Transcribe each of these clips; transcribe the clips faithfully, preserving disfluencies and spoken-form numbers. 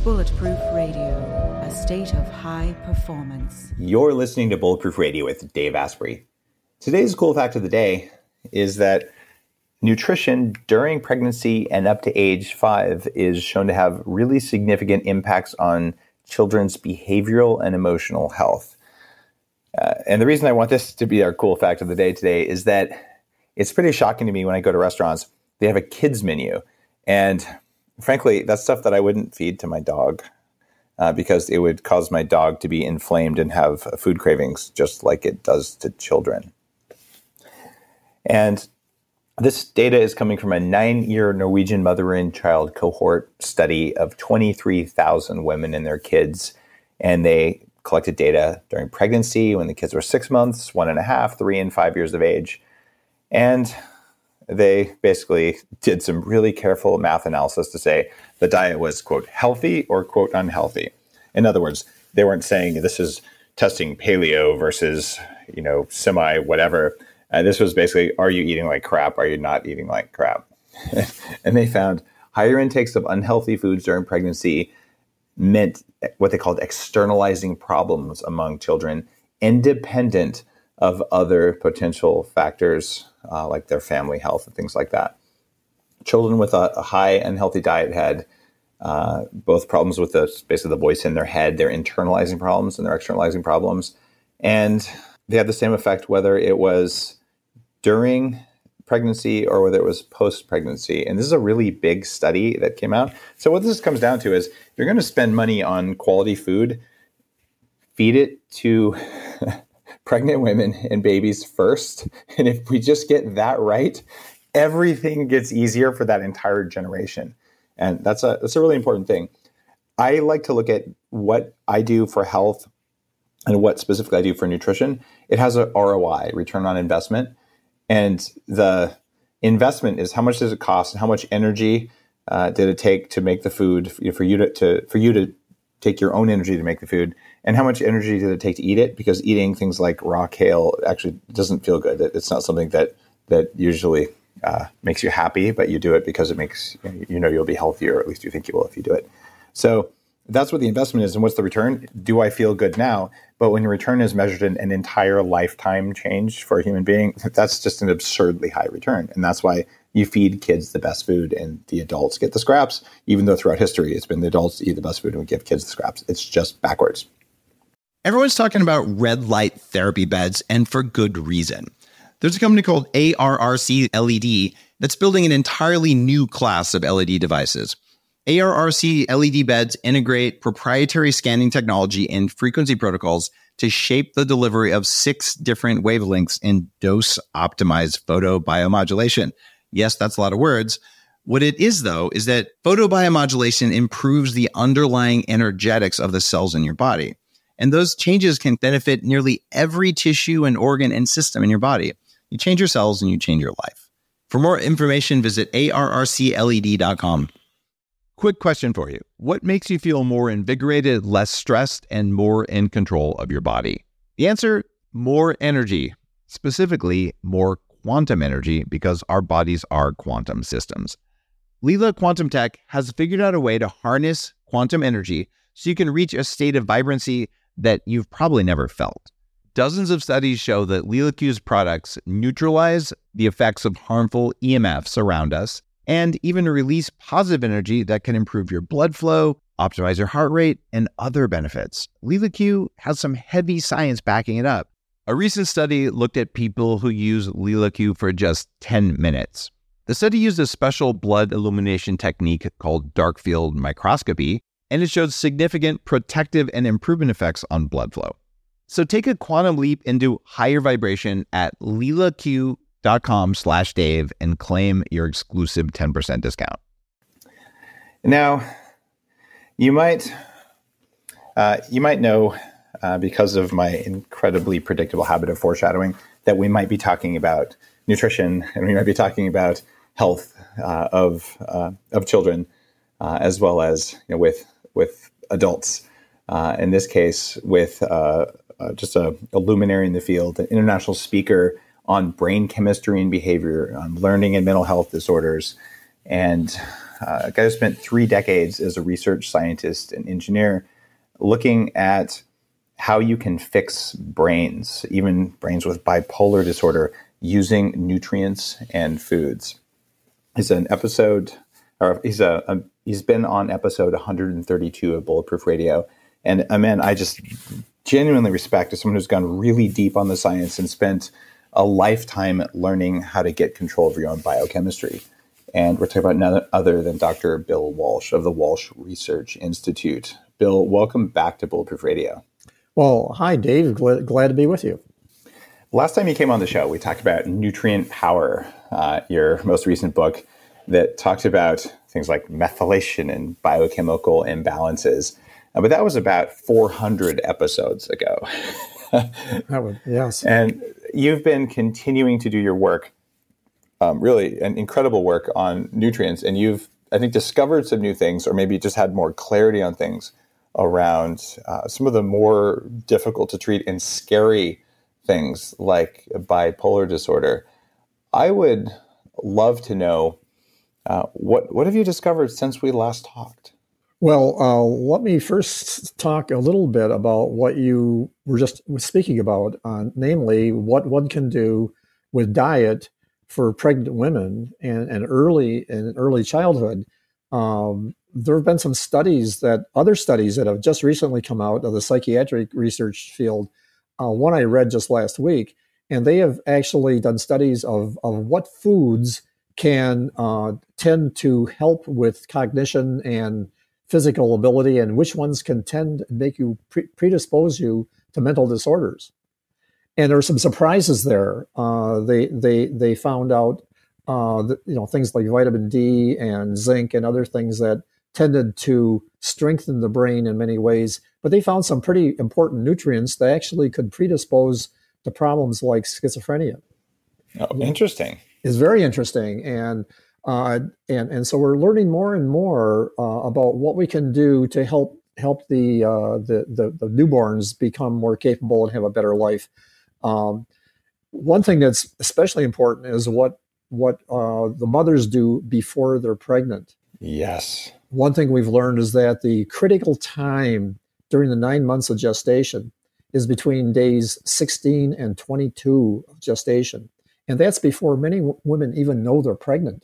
Bulletproof Radio, a state of high performance. You're listening to Bulletproof Radio with Dave Asprey. Today's cool fact of the day is that nutrition during pregnancy and up to age five is shown to have really significant impacts on children's behavioral and emotional health. Uh, and the reason I want this to be our cool fact of the day today is that it's pretty shocking to me when I go to restaurants, they have a kids menu. And frankly, that's stuff that I wouldn't feed to my dog uh, because it would cause my dog to be inflamed and have food cravings just like it does to children. And this data is coming from a nine-year Norwegian mother and child cohort study of twenty-three thousand women and their kids. And they collected data during pregnancy when the kids were six months, one and a half, three, and five years of age. And they basically did some really careful math analysis to say the diet was, quote, healthy or, quote, unhealthy. In other words, they weren't saying this is testing paleo versus, you know, semi whatever. Uh, this was basically, are you eating like crap? Are you not eating like crap? And they found higher intakes of unhealthy foods during pregnancy meant what they called externalizing problems among children, independent of other potential factors uh, like their family health and things like that. Children with a, a high unhealthy diet had uh, both problems with the basically the voice in their head, their internalizing problems and their externalizing problems. And they had the same effect whether it was during pregnancy or whether it was post-pregnancy. And this is a really big study that came out. So what this comes down to is if you're going to spend money on quality food, feed it to pregnant women and babies first. And if we just get that right, everything gets easier for that entire generation. And that's a that's a really important thing. I like to look at what I do for health and what specifically I do for nutrition. It has a R O I, return on investment. And the investment is how much does it cost and how much energy uh, did it take to make the food for you to, to for you to take your own energy to make the food, and how much energy did it take to eat it? Because eating things like raw kale actually doesn't feel good. It's not something that that usually uh, makes you happy, but you do it because it makes you know you'll be healthier, or at least you think you will if you do it. So that's what the investment is, and what's the return? Do I feel good now? But when your return is measured in an entire lifetime change for a human being, that's just an absurdly high return, and that's why you feed kids the best food and the adults get the scraps, even though throughout history it's been the adults eat the best food and we give kids the scraps. It's just backwards. Everyone's talking about red light therapy beds, and for good reason. There's a company called A R R C L E D that's building an entirely new class of L E D devices. A R R C L E D beds integrate proprietary scanning technology and frequency protocols to shape the delivery of six different wavelengths in dose-optimized photobiomodulation. Yes, that's a lot of words. What it is, though, is that photobiomodulation improves the underlying energetics of the cells in your body. And those changes can benefit nearly every tissue and organ and system in your body. You change your cells and you change your life. For more information, visit A R R C L E D dot com. Quick question for you. What makes you feel more invigorated, less stressed, and more in control of your body? The answer, more energy. Specifically, more quantum energy, because our bodies are quantum systems. Leela Quantum Tech has figured out a way to harness quantum energy so you can reach a state of vibrancy that you've probably never felt. Dozens of studies show that LeelaQ's products neutralize the effects of harmful E M Fs around us and even release positive energy that can improve your blood flow, optimize your heart rate, and other benefits. LeelaQ has some heavy science backing it up. A recent study looked at people who use LeelaQ for just ten minutes. The study used a special blood illumination technique called dark field microscopy, and it showed significant protective and improvement effects on blood flow. So take a quantum leap into higher vibration at leelaq.com slash Dave and claim your exclusive ten percent discount. Now, you might uh, you might know, uh, because of my incredibly predictable habit of foreshadowing, that we might be talking about nutrition and we might be talking about health uh, of uh, of children, uh, as well as you know, with with adults. Uh, in this case, with uh, uh, just a, a luminary in the field, an international speaker on brain chemistry and behavior, on learning and mental health disorders, and uh, a guy who spent three decades as a research scientist and engineer looking at how you can fix brains, even brains with bipolar disorder, using nutrients and foods. He's an episode, or he's a, a he's been on episode one hundred thirty-two of Bulletproof Radio, and a man I just genuinely respect as someone who's gone really deep on the science and spent a lifetime learning how to get control of your own biochemistry. And we're talking about none other than Doctor Bill Walsh of the Walsh Research Institute. Bill, welcome back to Bulletproof Radio. Well, hi, Dave. Glad, glad to be with you. Last time you came on the show, we talked about Nutrient Power, uh, your most recent book that talked about things like methylation and biochemical imbalances. Uh, but that was about four hundred episodes ago. That would, yes. And you've been continuing to do your work, um, really an incredible work on nutrients. And you've, I think, discovered some new things, or maybe just had more clarity on things around uh, some of the more difficult to treat and scary things like bipolar disorder. I would love to know uh, what what have you discovered since we last talked? Well, uh, let me first talk a little bit about what you were just speaking about, uh, namely what one can do with diet for pregnant women and, and early in early childhood. Um, there have been some studies that other studies that have just recently come out of the psychiatric research field. Uh, one I read just last week, and they have actually done studies of, of what foods can uh, tend to help with cognition and physical ability, and which ones can tend to make you pre- predispose you to mental disorders. And there are some surprises there. Uh, they they they found out uh, that, you know, things like vitamin D and zinc and other things that tended to strengthen the brain in many ways. But they found some pretty important nutrients that actually could predispose to problems like schizophrenia. Oh, interesting. It's very interesting. And uh, and and so we're learning more and more uh, about what we can do to help help the, uh, the the the newborns become more capable and have a better life. Um, one thing that's especially important is what what uh, the mothers do before they're pregnant. Yes. One thing we've learned is that the critical time during the nine months of gestation is between days sixteen and twenty-two of gestation. And that's before many w- women even know they're pregnant.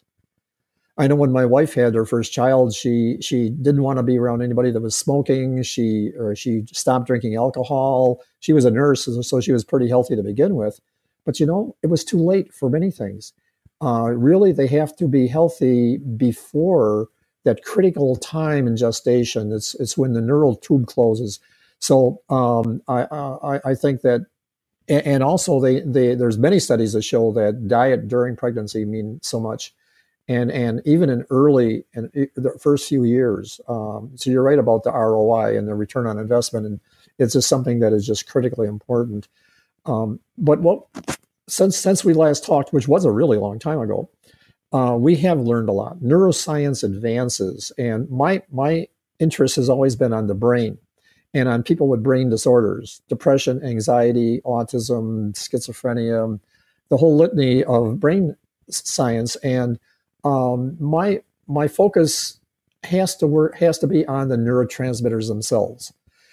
I know when my wife had her first child, she she didn't want to be around anybody that was smoking. She or she stopped drinking alcohol. She was a nurse, so she was pretty healthy to begin with. But, you know, it was too late for many things. Uh, really, they have to be healthy before that critical time in gestation. It's it's when the neural tube closes. So um, I, I I think that, and also they they there's many studies that show that diet during pregnancy means so much. And and even in early and the first few years, um, so you're right about the R O I and the return on investment, and it's just something that is just critically important. Um, but what since since we last talked, which was a really long time ago, uh, we have learned a lot. Neuroscience advances, and my my interest has always been on the brain and on people with brain disorders, depression, anxiety, autism, schizophrenia, the whole litany of brain science. And Um, my my focus has to work has to be on the neurotransmitters themselves,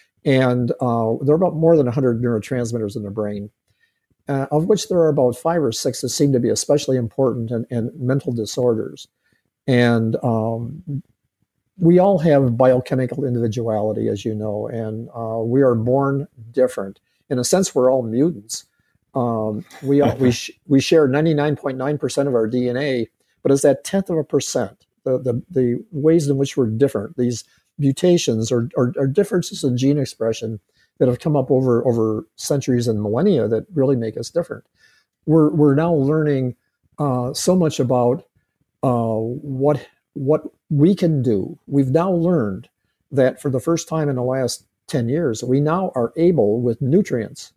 and uh, there are about more than one hundred neurotransmitters in the brain, uh, of which there are about five or six that seem to be especially important in, in mental disorders. And um, we all have biochemical individuality, as you know, and uh, we are born different. In a sense, we're all mutants. Um, we all, we sh- we share ninety-nine point nine percent of our D N A. But it's that tenth of a percent, the, the, the ways in which we're different, these mutations or, or, or differences in gene expression that have come up over, over centuries and millennia that really make us different. We're, we're now learning uh, so much about uh, what, what we can do. We've now learned that for the first time in the last ten years, we now are able with nutrients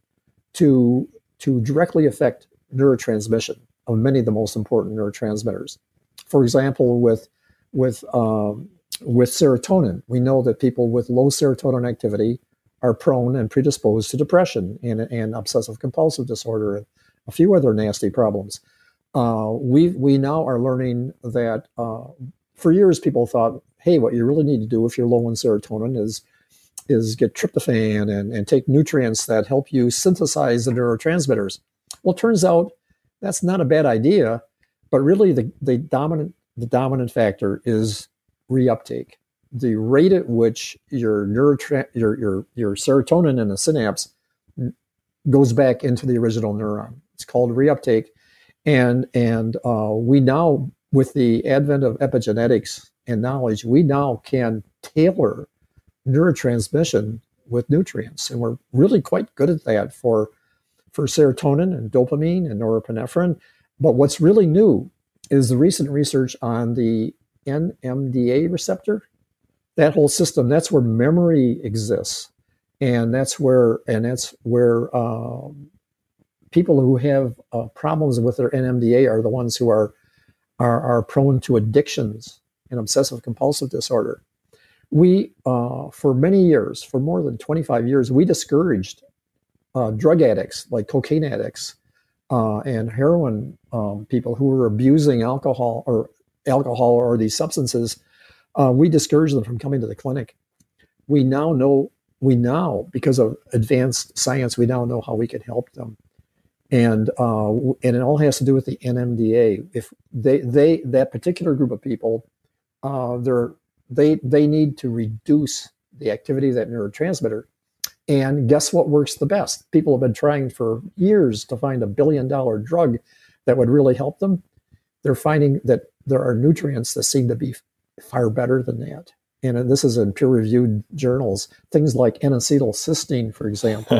to, to directly affect neurotransmission of many of the most important neurotransmitters. For example, with with um, with serotonin, we know that people with low serotonin activity are prone and predisposed to depression and, and obsessive compulsive disorder and a few other nasty problems. uh, we we now are learning that uh, for years people thought, hey, what you really need to do if you're low in serotonin is is get tryptophan and, and take nutrients that help you synthesize the neurotransmitters. Well, it turns out that's not a bad idea, but really the, the dominant the dominant factor is reuptake. The rate at which your neurotra- your your your serotonin in the synapse goes back into the original neuron. It's called reuptake, and and uh, we now, with the advent of epigenetics and knowledge, we now can tailor neurotransmission with nutrients, and we're really quite good at that for for serotonin and dopamine and norepinephrine. But what's really new is the recent research on the N M D A receptor. That whole system, that's where memory exists, and that's where and that's where um, people who have uh, problems with their N M D A are the ones who are are, are prone to addictions and obsessive compulsive disorder. We, uh, for many years, for more than twenty-five years, we discouraged uh, drug addicts, like cocaine addicts uh, and heroin um, people who were abusing alcohol or alcohol or these substances. Uh, we discouraged them from coming to the clinic. We now know, we now, because of advanced science, we now know how we can help them. And uh, and it all has to do with the N M D A. If they, they that particular group of people, uh, they're They they need to reduce the activity of that neurotransmitter. And guess what works the best? People have been trying for years to find a billion dollar drug that would really help them. They're finding that there are nutrients that seem to be far better than that. And this is in peer-reviewed journals. Things like N-acetylcysteine, for example.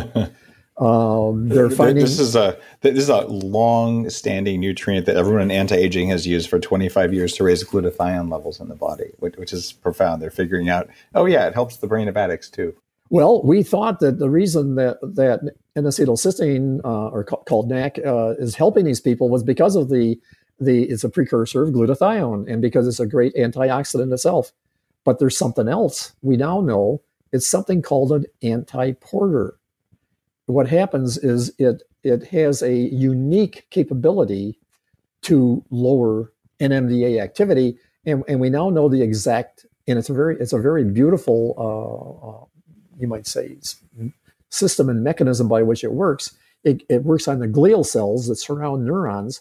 Um, they're finding this is a this is a long-standing nutrient that everyone in anti-aging has used for twenty-five years to raise glutathione levels in the body, which, which is profound. They're figuring out, oh yeah, it helps the brain of addicts too. Well, we thought that the reason that that N-acetylcysteine, uh, or ca- called N A C, uh, is helping these people was because of the the it's a precursor of glutathione, and because it's a great antioxidant itself. But there's something else. We now know it's something called an anti-porter. What happens is it it has a unique capability to lower N M D A activity, and, and we now know the exact, and it's a very it's a very beautiful, uh, uh, you might say, system and mechanism by which it works. It, it works on the glial cells that surround neurons,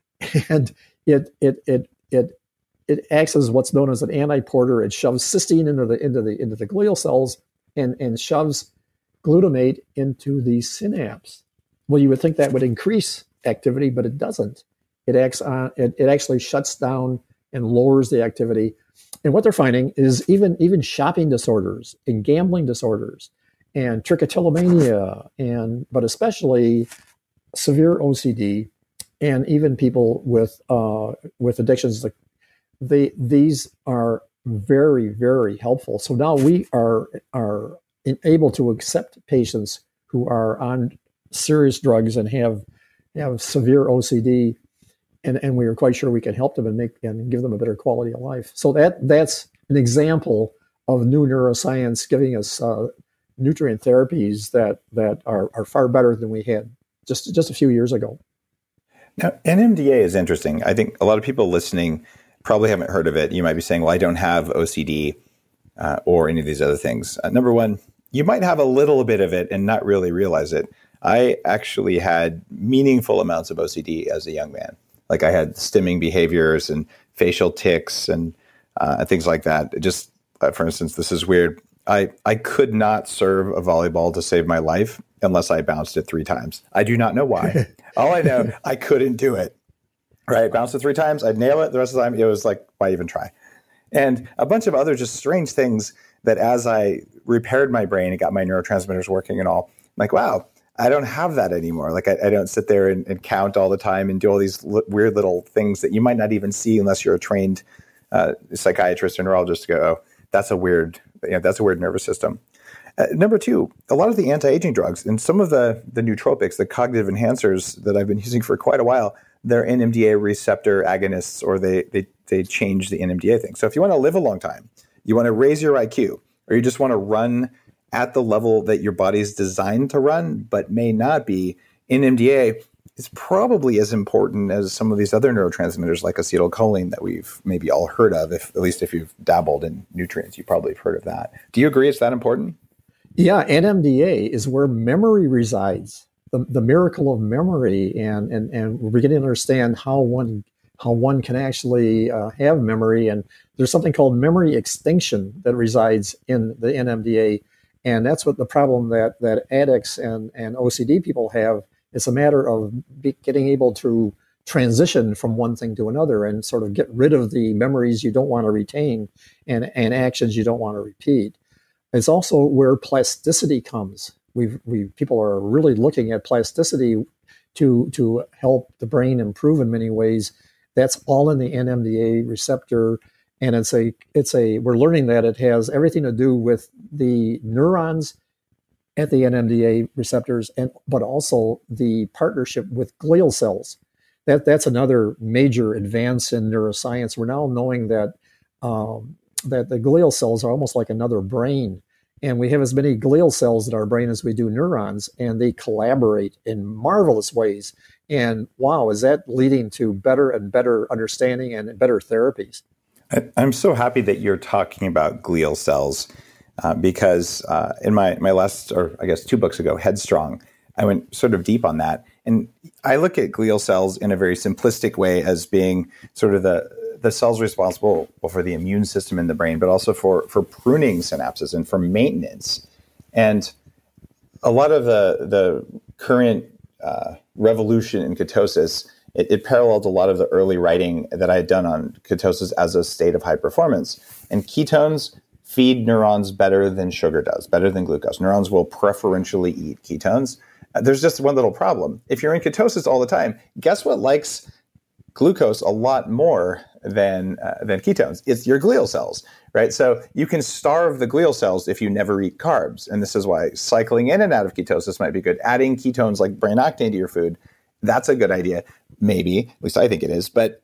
and it it it it it acts as what's known as an anti-porter. It shoves cysteine into the into the into the glial cells and and shoves glutamate into the synapse. Well, you would think that would increase activity, but it doesn't. It acts on it, it actually shuts down and lowers the activity. And what they're finding is even even shopping disorders and gambling disorders and trichotillomania, and but especially severe O C D, and even people with uh, with addictions, like they these are very, very helpful. So now we are are able to accept patients who are on serious drugs and have have severe O C D, and, and we are quite sure we can help them and make and give them a better quality of life. So that that's an example of new neuroscience giving us uh, nutrient therapies that that are, are far better than we had just just a few years ago. Now, N M D A is interesting. I think a lot of people listening probably haven't heard of it. You might be saying, well, I don't have O C D uh, or any of these other things. Uh, number one, you might have a little bit of it and not really realize it. I actually had meaningful amounts of O C D as a young man. Like I had stimming behaviors and facial tics and uh, things like that. Just, uh, for instance, this is weird. I, I could not serve a volleyball to save my life unless I bounced it three times. I do not know why. All I know, I couldn't do it. Right? Bounced it three times. I'd nail it. The rest of the time, it was like, why even try? And a bunch of other just strange things that as I repaired my brain and got my neurotransmitters working and all, I'm like, wow, I don't have that anymore. Like I, I don't sit there and, and count all the time and do all these li- weird little things that you might not even see unless you're a trained uh, psychiatrist or neurologist to go, oh, that's a weird, you know, that's a weird nervous system. Uh, number two, a lot of the anti-aging drugs and some of the, the nootropics, the cognitive enhancers that I've been using for quite a while, they're N M D A receptor agonists, or they, they, they change the N M D A thing. So if you want to live a long time, you want to raise your I Q, or you just want to run at the level that your body's designed to run, but may not be, N M D A is probably as important as some of these other neurotransmitters like acetylcholine that we've maybe all heard of. If at least if you've dabbled in nutrients, you probably have heard of that. Do you agree it's that important? Yeah, N M D A is where memory resides, the, the miracle of memory, and, and, and we're beginning to understand how one how one can actually uh, have memory. And there's something called memory extinction that resides in the N M D A, and that's what the problem that that addicts and, and O C D people have. It's a matter of be, getting able to transition from one thing to another and sort of get rid of the memories you don't want to retain and, and actions you don't want to repeat. It's also where plasticity comes. We've, we people are really looking at plasticity to to help the brain improve in many ways. That's all in the N M D A receptor, and it's a it's a we're learning that it has everything to do with the neurons at the N M D A receptors, and but also the partnership with glial cells. That that's another major advance in neuroscience. We're now knowing that um, that the glial cells are almost like another brain. And we have as many glial cells in our brain as we do neurons, and they collaborate in marvelous ways. And wow, is that leading to better and better understanding and better therapies? I, I'm so happy that you're talking about glial cells uh, because uh, in my, my last, or I guess two books ago, Headstrong, I went sort of deep on that. And I look at glial cells in a very simplistic way as being sort of the the cells responsible for the immune system in the brain, but also for, for pruning synapses and for maintenance. And a lot of the, the current uh, revolution in ketosis, it, it paralleled a lot of the early writing that I had done on ketosis as a state of high performance. And ketones feed neurons better than sugar does, better than glucose. Neurons will preferentially eat ketones. Uh, there's just one little problem. If you're in ketosis all the time, guess what likes glucose a lot more than uh, than ketones? It's your glial cells, right? So you can starve the glial cells if you never eat carbs. And this is why cycling in and out of ketosis might be good. Adding ketones like brain octane to your food, that's a good idea. Maybe, at least I think it is. But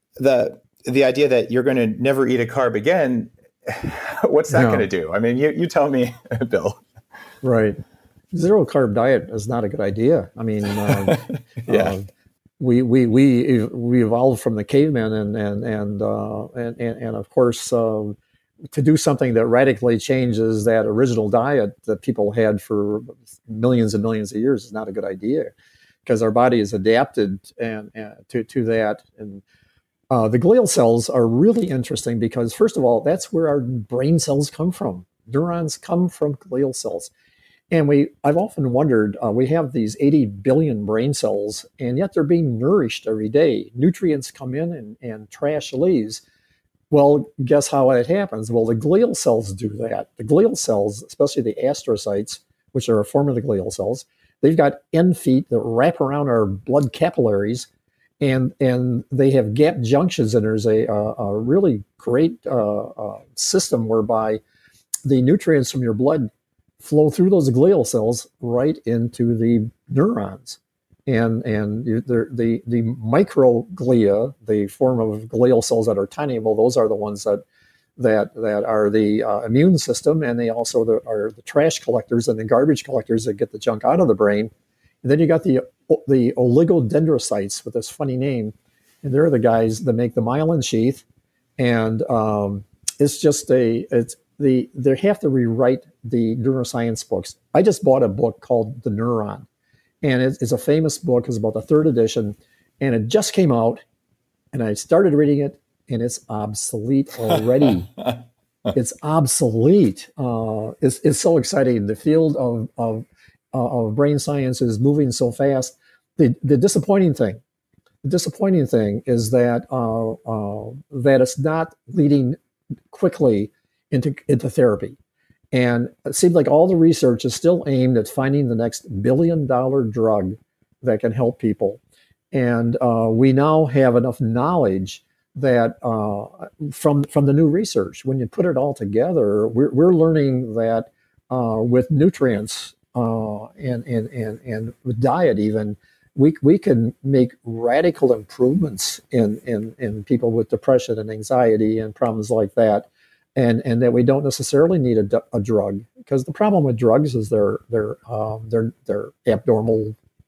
the the idea that you're going to never eat a carb again, what's that no. going to do? I mean, you, you tell me, Bill. Right. Zero carb diet is not a good idea. I mean, uh, yeah. Uh, We we we we evolved from the cavemen, and and and uh, and, and and of course, uh, to do something that radically changes that original diet that people had for millions and millions of years is not a good idea, because our body is adapted and, and to to that. And uh, the glial cells are really interesting because, first of all, that's where our brain cells come from. Neurons come from glial cells. And we, I've often wondered, uh, we have these eighty billion brain cells, and yet they're being nourished every day. Nutrients come in and, and trash leaves. Well, guess how it happens? Well, the glial cells do that. The glial cells, especially the astrocytes, which are a form of the glial cells, they've got end feet that wrap around our blood capillaries, and, and they have gap junctions, and there's a, a, a really great uh, uh, system whereby the nutrients from your blood flow through those glial cells right into the neurons. And and the, the, the microglia, the form of glial cells that are tiny, well, those are the ones that that that are the uh, immune system, and they also the, are the trash collectors and the garbage collectors that get the junk out of the brain. And then you got the the oligodendrocytes with this funny name, and they're the guys that make the myelin sheath. And um, it's just a it's the they have to rewrite the neuroscience books. I just bought a book called The Neuron, and it's, it's a famous book. It's about the third edition, and it just came out, and I started reading it, and it's obsolete already. It's obsolete. Uh, it's, it's so exciting. The field of, of, uh, of brain science is moving so fast. The, the disappointing thing, the disappointing thing is that uh, uh, that it's not leading quickly into into therapy. And it seems like all the research is still aimed at finding the next billion dollar drug that can help people. And uh, we now have enough knowledge that uh, from from the new research, when you put it all together, we're, we're learning that uh, with nutrients uh, and, and, and, and with diet even, we we can make radical improvements in, in, in people with depression and anxiety and problems like that. And and that we don't necessarily need a, a drug, because the problem with drugs is they're they're um, they're they're abnormal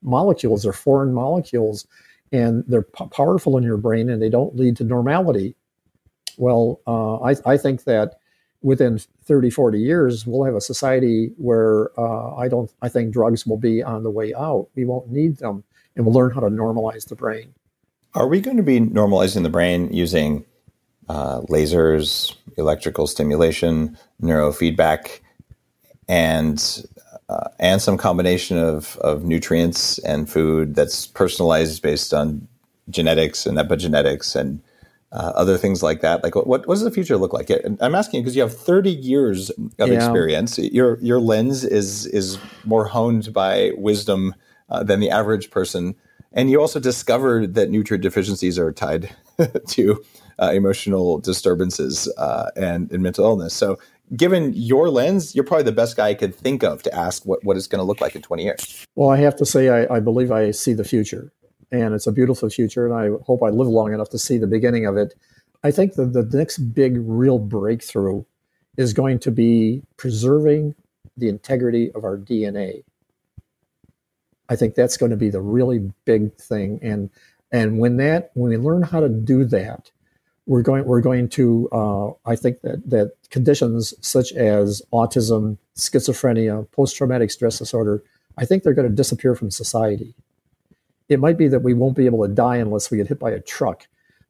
molecules. They're foreign molecules, and they're p- powerful in your brain, and they don't lead to normality. Well, uh, I, I think that within thirty, forty years, we'll have a society where uh, I don't. I think drugs will be on the way out. We won't need them, and we'll learn how to normalize the brain. Are we going to be normalizing the brain using uh, lasers, electrical stimulation, neurofeedback, and uh, and some combination of of nutrients and food that's personalized based on genetics and epigenetics and uh, other things like that? Like, what what does the future look like? I'm asking you because you have thirty years of Yeah. experience. Your your lens is is more honed by wisdom uh, than the average person. And you also discovered that nutrient deficiencies are tied to uh, emotional disturbances uh, and, and mental illness. So given your lens, you're probably the best guy I could think of to ask what, what it's going to look like in twenty years. Well, I have to say, I, I believe I see the future, and it's a beautiful future, and I hope I live long enough to see the beginning of it. I think that the next big real breakthrough is going to be preserving the integrity of our D N A. I think that's going to be the really big thing, and and when that when we learn how to do that, we're going we're going to uh, I think that that conditions such as autism, schizophrenia, post-traumatic stress disorder, I think they're going to disappear from society. It might be that we won't be able to die unless we get hit by a truck,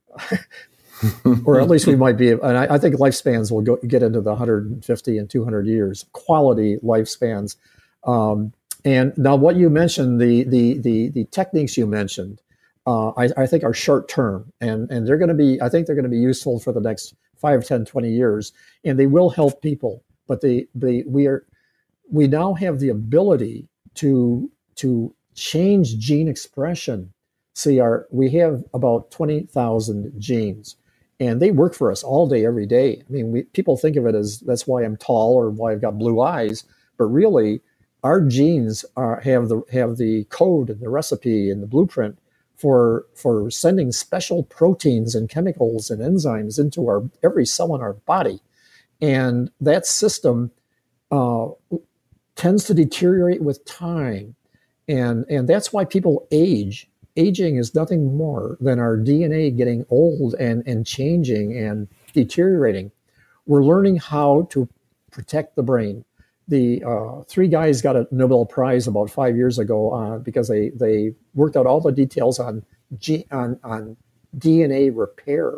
or at least we might be. And I, I think lifespans will go, get into the one hundred fifty and two hundred years, quality lifespans. Um, And now, what you mentioned, the the the the techniques you mentioned, uh, I, I think are short term, and and they're going to be, I think they're going to be useful for the next five, ten, twenty years, and they will help people. But they they we are we now have the ability to to change gene expression. See, our we have about twenty thousand genes, and they work for us all day, every day. I mean, we, people think of it as that's why I'm tall or why I've got blue eyes, but really, our genes are, have the have the code and the recipe and the blueprint for for sending special proteins and chemicals and enzymes into our every cell in our body, and that system uh, tends to deteriorate with time, and and that's why people age. Aging is nothing more than our D N A getting old and and changing and deteriorating. We're learning how to protect the brain. The uh, three guys got a Nobel Prize about five years ago uh, because they, they worked out all the details on, G, on on D N A repair.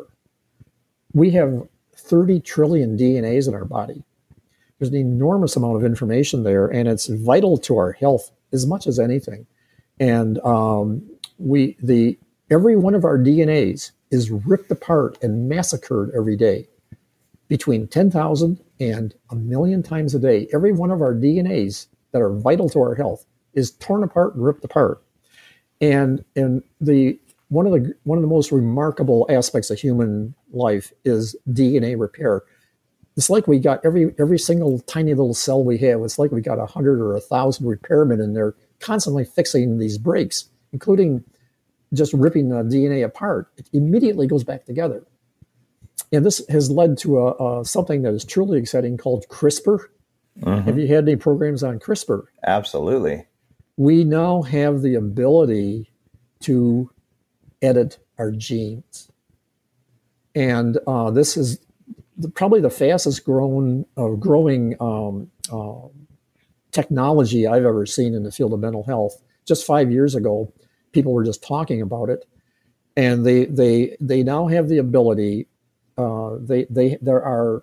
We have thirty trillion D N As in our body. There's an enormous amount of information there, and it's vital to our health as much as anything. And um, we the every one of our D N As is ripped apart and massacred every day. Between ten thousand and a million times a day, every one of our D N As that are vital to our health is torn apart and ripped apart. And and the one of the one of the most remarkable aspects of human life is D N A repair. It's like we got every every single tiny little cell we have. It's like we got a hundred or a thousand repairmen in there constantly fixing these breaks, including just ripping the D N A apart. It immediately goes back together. And this has led to a, a something that is truly exciting called CRISPR. Mm-hmm. Have you had any programs on CRISPR? Absolutely. We now have the ability to edit our genes. And uh, this is the, probably the fastest grown, uh, growing um, uh, technology I've ever seen in the field of mental health. Just five years ago, people were just talking about it. And they they they now have the ability. Uh, they they there are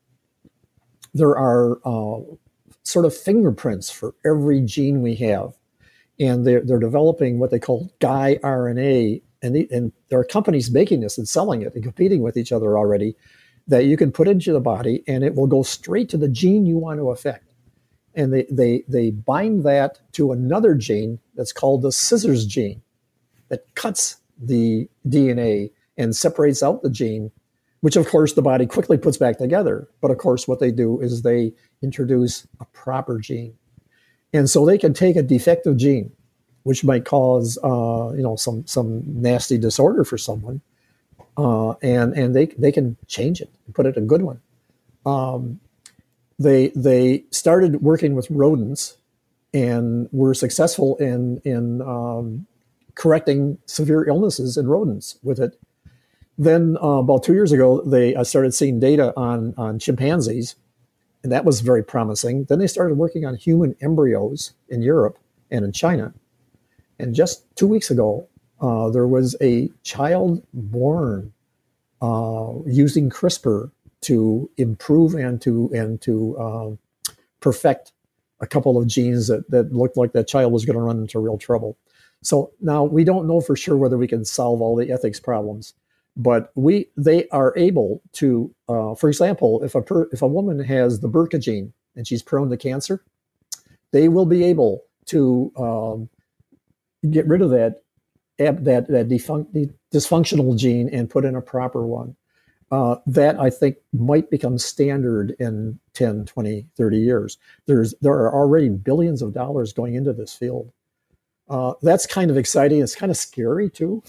there are uh, sort of fingerprints for every gene we have, and they're they're developing what they call guide R N A, and the, and there are companies making this and selling it and competing with each other already, that you can put into the body and it will go straight to the gene you want to affect, and they they they bind that to another gene that's called the scissors gene, that cuts the D N A and separates out the gene, which of course the body quickly puts back together. But of course what they do is they introduce a proper gene. And so they can take a defective gene, which might cause uh, you know some some nasty disorder for someone, uh, and and they they can change it and put it in a good one. Um, they they started working with rodents, and we're successful in in um, correcting severe illnesses in rodents with it. Then uh, about two years ago, they I started seeing data on on chimpanzees, and that was very promising. Then they started working on human embryos in Europe and in China. And just two weeks ago, uh, there was a child born uh, using CRISPR to improve and to and to uh, perfect a couple of genes that, that looked like that child was going to run into real trouble. So now we don't know for sure whether we can solve all the ethics problems, but we they are able to, uh, for example, if a per, if a woman has the B R C A gene and she's prone to cancer, they will be able to um, get rid of that that that defunct, dysfunctional gene and put in a proper one. Uh, that I think might become standard in ten, twenty, thirty years. There's there are already billions of dollars going into this field. Uh, that's kind of exciting. It's kind of scary too.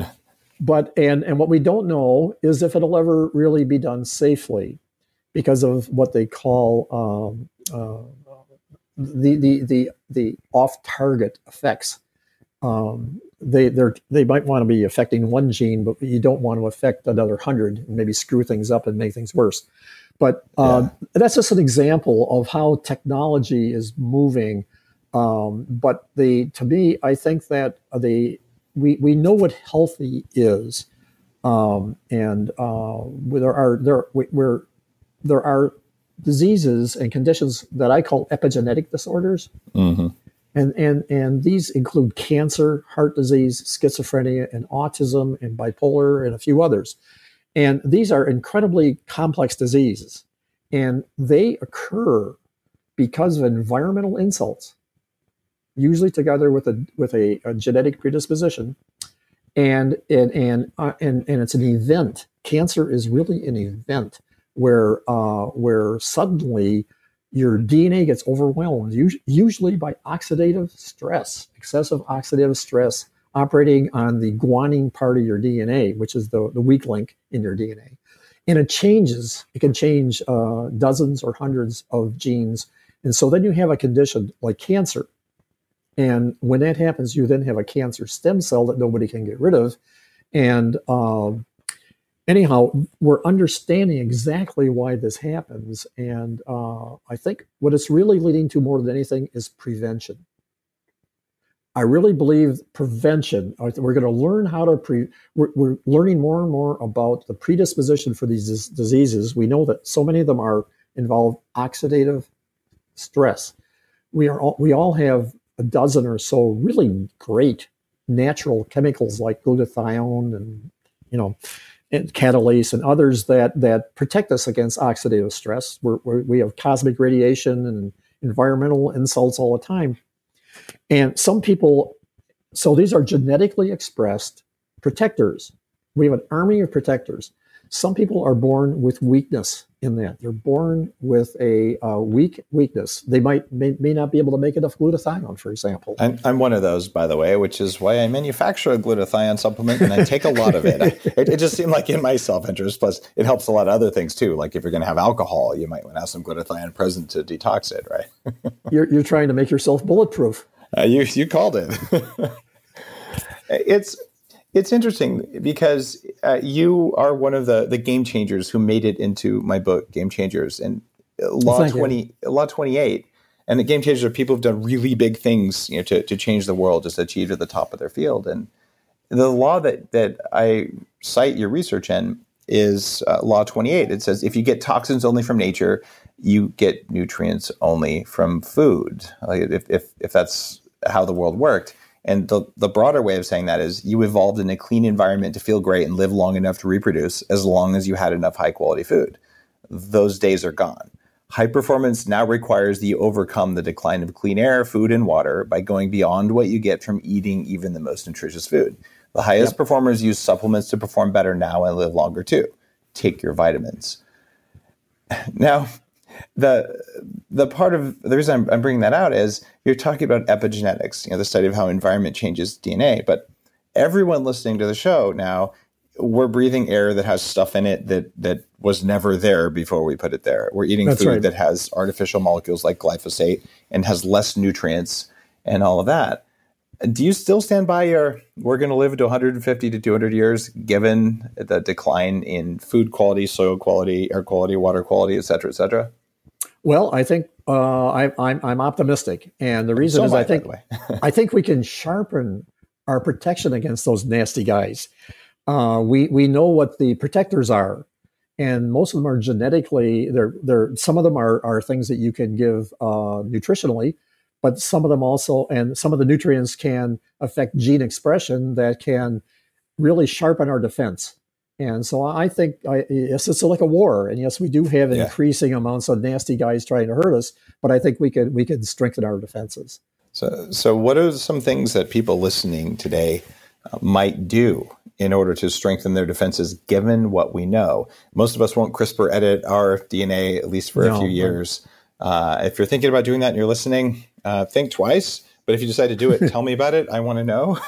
But and and what we don't know is if it'll ever really be done safely, because of what they call um, uh, the the the the off-target effects. Um, they they they might want to be affecting one gene, but you don't want to affect another hundred and maybe screw things up and make things worse. But uh, yeah. That's just an example of how technology is moving. Um, but the to me, I think that the we we know what healthy is, um, and uh, there are there where there are diseases and conditions that I call epigenetic disorders. Mm-hmm. And, and and these include cancer, heart disease, schizophrenia, and autism, and bipolar, and a few others. And these are incredibly complex diseases. And they occur because of environmental insults, usually together with a with a, a genetic predisposition. And and and, uh, and and it's an event. Cancer is really an event where uh, where suddenly your D N A gets overwhelmed, usually by oxidative stress, excessive oxidative stress operating on the guanine part of your D N A, which is the, the weak link in your D N A. And it changes, it can change uh, dozens or hundreds of genes. And so then you have a condition like cancer. And when that happens, you then have a cancer stem cell that nobody can get rid of. And um, Anyhow, we're understanding exactly why this happens. And uh, I think what it's really leading to more than anything is prevention. I really believe prevention, we're going to learn how to, pre, we're, we're learning more and more about the predisposition for these diseases. We know that so many of them are involve oxidative stress. We are all, we all have a dozen or so really great natural chemicals like glutathione and, you know, and catalase and others that that protect us against oxidative stress. We're, we're, we have cosmic radiation and environmental insults all the time. And some people, so these are genetically expressed protectors. We have an army of protectors. Some people are born with weakness in that. They're born with a uh, weak weakness. They might may, may not be able to make enough glutathione, for example. I'm, I'm one of those, by the way, which is why I manufacture a glutathione supplement and I take a lot of it. it. It just seemed like in my self-interest. Plus, it helps a lot of other things too. Like if you're going to have alcohol, you might want to have some glutathione present to detox it, right? you're you're trying to make yourself bulletproof. Uh, you you called it. it's. It's interesting because uh, you are one of the, the game changers who made it into my book, Game Changers, and Law Thank twenty, you. Law twenty-eight. And the Game Changers are people who've done really big things, you know, to, to change the world, just achieved at the top of their field. And the law that that I cite your research in is uh, Law twenty-eight. It says if you get toxins only from nature, you get nutrients only from food. Like if if if that's how the world worked. And the, the broader way of saying that is you evolved in a clean environment to feel great and live long enough to reproduce as long as you had enough high quality food. Those days are gone. High performance now requires that you overcome the decline of clean air, food, and water by going beyond what you get from eating even the most nutritious food. The highest yep. performers use supplements to perform better now and live longer too. Take your vitamins. Now, the the part of the reason I'm, I'm bringing that out is you're talking about epigenetics, you know, the study of how environment changes D N A. But everyone listening to the show now we're breathing air that has stuff in it that that was never there before we put it there. We're eating That's food right. that has artificial molecules like glyphosate and has less nutrients and all of that. Do you still stand by your, we're going to live to one hundred fifty to two hundred years, given the decline in food quality, soil quality, air quality, water quality, et cetera, et cetera? Well, I think uh, I, I'm I'm optimistic, and the reason So is am I, I by think the way. I think we can sharpen our protection against those nasty guys. Uh, we we know what the protectors are, and most of them are genetically. They're they're some of them are are things that you can give uh, nutritionally, but some of them also, and some of the nutrients can affect gene expression that can really sharpen our defense. And so I think, I, yes, it's like a war, and yes, we do have Yeah. increasing amounts of nasty guys trying to hurt us, but I think we could we could strengthen our defenses. So, so what are some things that people listening today uh, might do in order to strengthen their defenses, given what we know? Most of us won't CRISPR edit our D N A, at least for No, a few no. years. Uh, if you're thinking about doing that and you're listening, uh, think twice. But if you decide to do it, tell me about it. I want to know.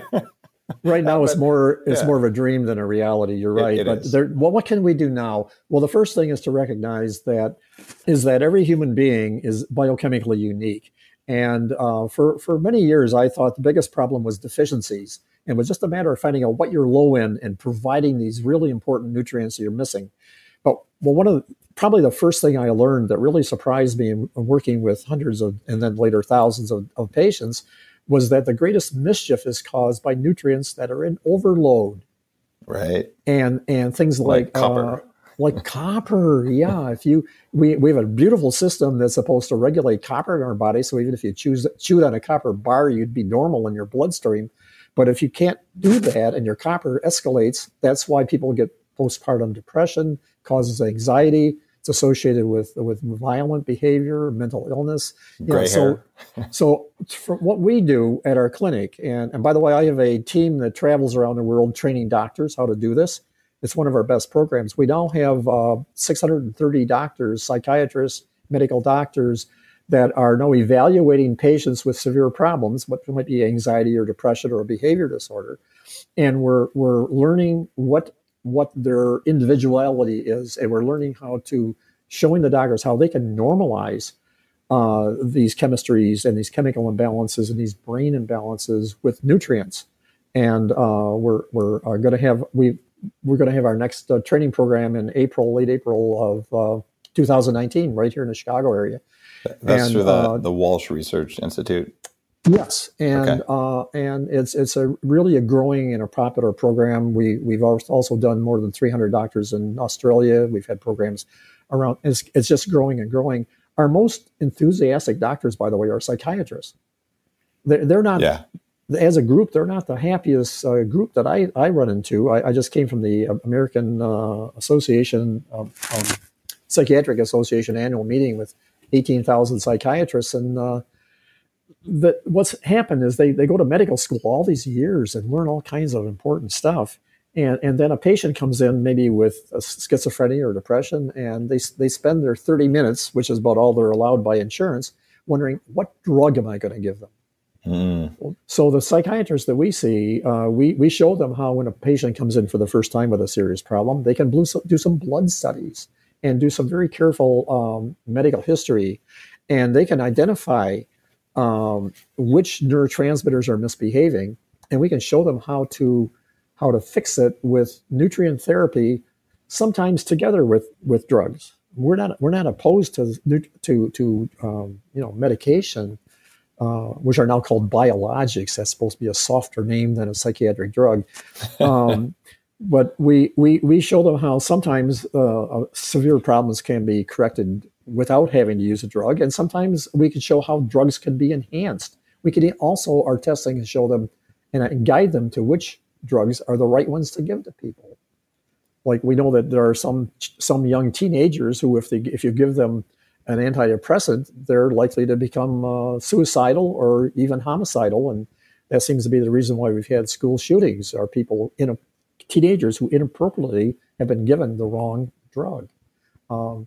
Right now, it's But, more it's yeah. more of a dream than a reality. You're It- right, it but is. there, well, what can we do now? Well, the first thing is to recognize that is that every human being is biochemically unique, and uh, for for many years, I thought the biggest problem was deficiencies, and it was just a matter of finding out what you're low in and providing these really important nutrients that you're missing. But well, one of the, probably the first thing I learned that really surprised me in working with hundreds of and then later thousands of, of patients was that the greatest mischief is caused by nutrients that are in overload, Right. and and things Like like, copper. uh, like copper. Yeah, if you we we have a beautiful system that's supposed to regulate copper in our body. So even if you choose chewed on a copper bar, you'd be normal in your bloodstream. But if you can't do that and your copper escalates, that's why people get postpartum depression, causes anxiety. It's associated with with violent behavior, mental illness. You know, Gray so, hair. so for what we do at our clinic, and, and by the way, I have a team that travels around the world training doctors how to do this. It's one of our best programs. We now have uh, six hundred thirty doctors, psychiatrists, medical doctors that are now evaluating patients with severe problems, what might be anxiety or depression or a behavior disorder, and we're we're learning what what their individuality is, and we're learning how to showing the doctors how they can normalize uh, these chemistries and these chemical imbalances and these brain imbalances with nutrients. And uh, we're we're uh, going to have we we're going to have our next uh, training program in April, late April of uh, two thousand nineteen, right here in the Chicago area. That's And, through the, uh, the Walsh Research Institute. Yes, and Okay. uh, and it's it's a really a growing and a popular program. We we've al- also done more than three hundred doctors in Australia. We've had programs around. It's it's just growing and growing. Our most enthusiastic doctors, by the way, are psychiatrists. They're they're not Yeah. as a group. They're not the happiest uh, group that I I run into. I, I just came from the American uh, Association um, um, Psychiatric Association annual meeting with eighteen thousand psychiatrists, and uh, that what's happened is they, they go to medical school all these years and learn all kinds of important stuff. And, and then a patient comes in maybe with a schizophrenia or depression, and they, they spend their thirty minutes, which is about all they're allowed by insurance, wondering, what drug am I going to give them? Mm. So the psychiatrists that we see, uh, we, we show them how when a patient comes in for the first time with a serious problem, they can blue, do some blood studies and do some very careful um, medical history, and they can identify um, which neurotransmitters are misbehaving, and we can show them how to how to fix it with nutrient therapy, sometimes together with with drugs. We're not we're not opposed to to to um, you know medication, uh, which are now called biologics. That's supposed to be a softer name than a psychiatric drug. Um, but we, we we show them how sometimes uh, uh, severe problems can be corrected without having to use a drug, and sometimes we can show how drugs can be enhanced. We can also our testing and show them and, and guide them to which drugs are the right ones to give to people. Like we know that there are some some young teenagers who, if they if you give them an antidepressant, they're likely to become uh, suicidal or even homicidal, and that seems to be the reason why we've had school shootings. Are people in a, teenagers who inappropriately have been given the wrong drug. Um,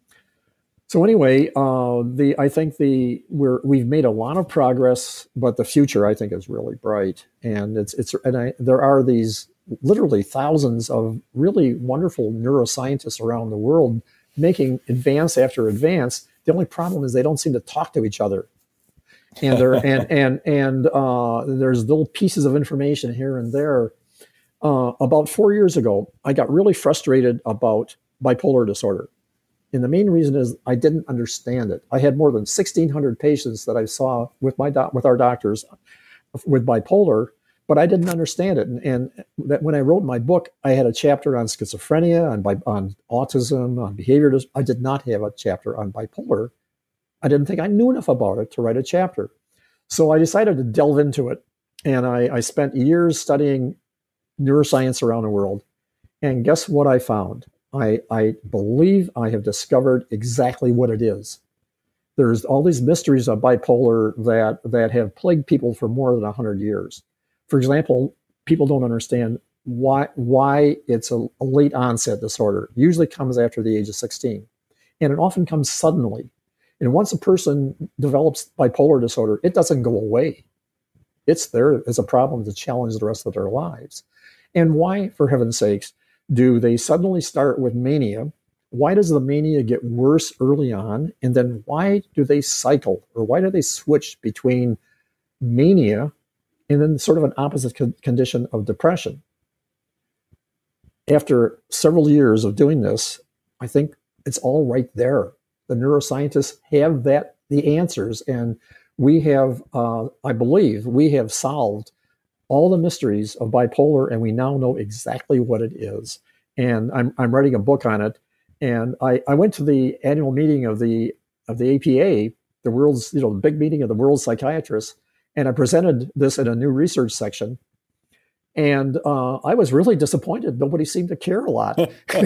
so anyway, uh, the I think the we're we've made a lot of progress, but the future I think is really bright, and it's it's and I, there are these literally thousands of really wonderful neuroscientists around the world making advance after advance. The only problem is they don't seem to talk to each other. And there and and and uh, there's little pieces of information here and there. Uh, about four years ago, I got really frustrated about bipolar disorder. And the main reason is I didn't understand it. I had more than sixteen hundred patients that I saw with my doc, with our doctors with bipolar, but I didn't understand it. And, and that when I wrote my book, I had a chapter on schizophrenia, on, bi- on autism, on behavior disorder. I did not have a chapter on bipolar. I didn't think I knew enough about it to write a chapter. So I decided to delve into it. And I, I spent years studying neuroscience around the world. And guess what I found? I, I believe I have discovered exactly what it is. There's all these mysteries of bipolar that, that have plagued people for more than one hundred years. For example, people don't understand why, why it's a, a late onset disorder. It usually comes after the age of sixteen. And it often comes suddenly. And once a person develops bipolar disorder, it doesn't go away. It's there as a problem to challenge the rest of their lives. And why, for heaven's sakes, do they suddenly start with mania? Why does the mania get worse early on? And then why do they cycle, or why do they switch between mania and then sort of an opposite co- condition of depression? After several years of doing this, I think it's all right there. The neuroscientists have that the answers, and we have, uh, I believe, we have solved all the mysteries of bipolar, and we now know exactly what it is. And I'm I'm writing a book on it. And I, I went to the annual meeting of the of the A P A, the world's, you know, the big meeting of the world's psychiatrists, and I presented this in a new research section. And uh, I was really disappointed. Nobody seemed to care a lot.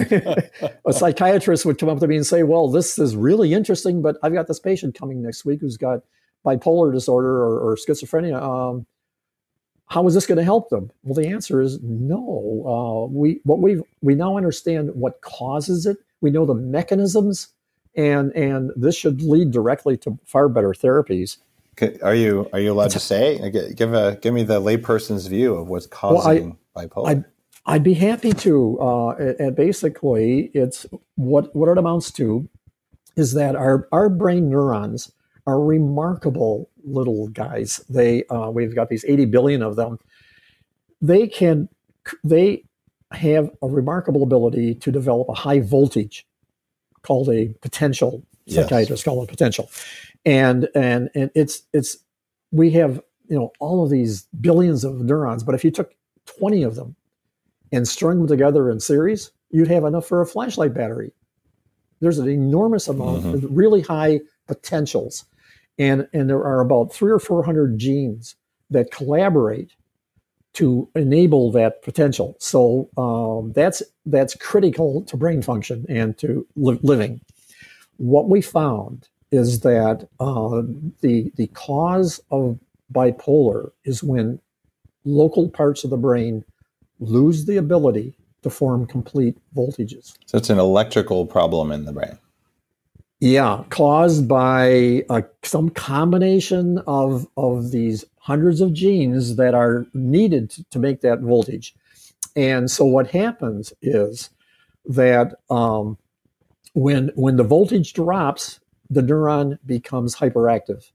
A psychiatrist would come up to me and say, well, this is really interesting, but I've got this patient coming next week who's got bipolar disorder or, or schizophrenia. Um, how is this going to help them? Well, the answer is no. Uh, we what we we now understand what causes it. We know the mechanisms, and and this should lead directly to far better therapies. Are you are you allowed to say? Give a give me the layperson's view of what's causing well, I, bipolar. I'd, I'd be happy to. Uh, and basically, it's what what it amounts to is that our our brain neurons are remarkable little guys. They uh, we've got these eighty billion of them. They can they have a remarkable ability to develop a high voltage called a potential. Psychiatrists yes. call it potential. And and and it's it's we have, you know, all of these billions of neurons, but if you took twenty of them and strung them together in series, you'd have enough for a flashlight battery. There's an enormous amount mm-hmm. of really high potentials, and and there are about three or four hundred genes that collaborate to enable that potential. So um, that's that's critical to brain function and to li- living. What we found is that uh, the the cause of bipolar is when local parts of the brain lose the ability to form complete voltages. So it's an electrical problem in the brain. Yeah, caused by uh, some combination of of these hundreds of genes that are needed to, to make that voltage. And so what happens is that um, when when the voltage drops, the neuron becomes hyperactive.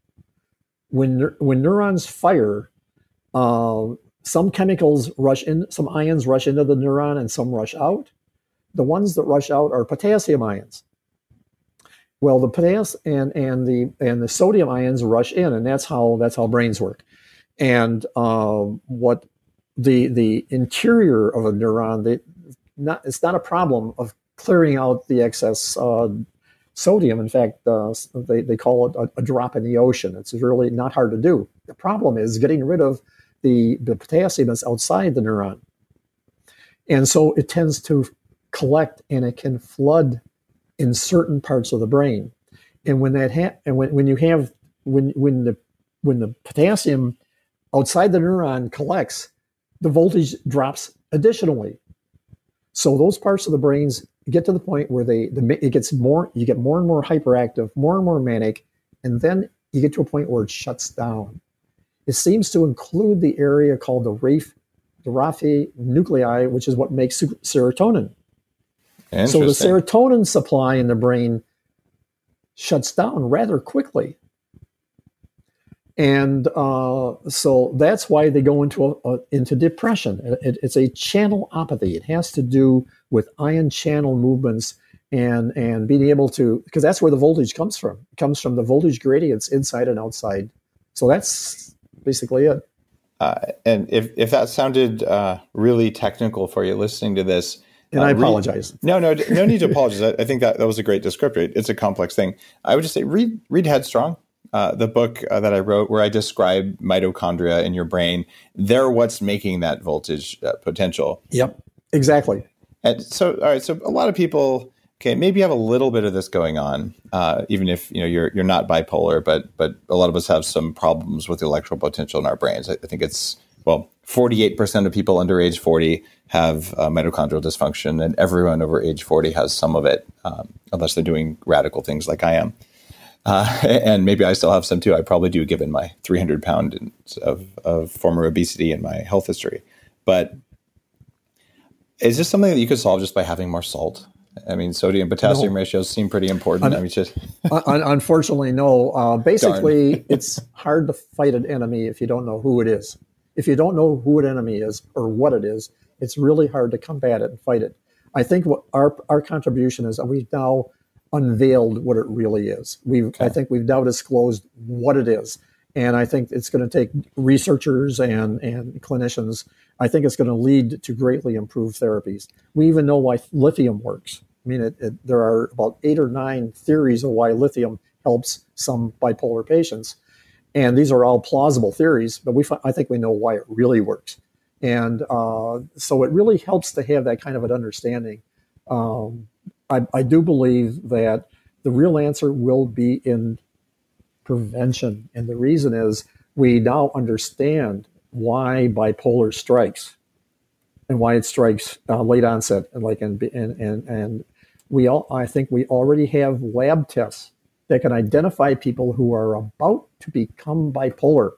When when neurons fire, uh, some chemicals rush in, some ions rush into the neuron, and some rush out. The ones that rush out are potassium ions. Well, the potassium and and the and the sodium ions rush in, and that's how that's how brains work. And uh, what the the interior of a neuron, they, not it's not a problem of clearing out the excess uh, sodium. In fact, uh, they, they call it a, a drop in the ocean. It's really not hard to do. The problem is getting rid of the, the potassium that's outside the neuron. And so it tends to collect and it can flood in certain parts of the brain. And when that ha- and when, when you have when when the when the potassium outside the neuron collects, the voltage drops additionally. So those parts of the brains get to the point where they the, it gets more you get more and more hyperactive, more and more manic, and then you get to a point where it shuts down. It seems to include the area called the Raphe, the Raphe nuclei, which is what makes serotonin. So the serotonin supply in the brain shuts down rather quickly. And uh, so that's why they go into a, a, into depression. It, it's a channelopathy. It has to do with ion channel movements and and being able to, because that's where the voltage comes from. It comes from the voltage gradients inside and outside. So that's basically it. Uh, and if, if that sounded uh, really technical for you listening to this, and uh, I apologize. Read, no, no, no need to apologize. I, I think that, that was a great descriptor. It's a complex thing. I would just say read read Headstrong. Uh, the book uh, that I wrote where I describe mitochondria in your brain. They're what's making that voltage uh, potential. Yep, exactly. And so, all right, so a lot of people, okay, maybe you have a little bit of this going on, uh, even if you know you're you're not bipolar, but but a lot of us have some problems with the electrical potential in our brains. I, I think it's, well, forty-eight percent of people under age forty have uh, mitochondrial dysfunction, and everyone over age forty has some of it, um, unless they're doing radical things like I am. Uh, and maybe I still have some too. I probably do, given my three hundred pounds of, of former obesity and my health history. But is this something that you could solve just by having more salt? I mean, sodium potassium no. ratios seem pretty important. Un- I mean, just un- unfortunately, no. Uh, basically, it's hard to fight an enemy if you don't know who it is. If you don't know who an enemy is or what it is, it's really hard to combat it and fight it. I think what our our contribution is, we've now unveiled what it really is. We've, okay. I think we've now disclosed what it is. And I think it's going to take researchers and, and clinicians. I think it's going to lead to greatly improved therapies. We even know why lithium works. I mean, it, it, there are about eight or nine theories of why lithium helps some bipolar patients. And these are all plausible theories, but we I think we know why it really works. And uh, so it really helps to have that kind of an understanding. Um, I, I do believe that the real answer will be in prevention. And the reason is we now understand why bipolar strikes and why it strikes uh, late onset. And like, and, and, and, and we all, I think we already have lab tests that can identify people who are about to become bipolar.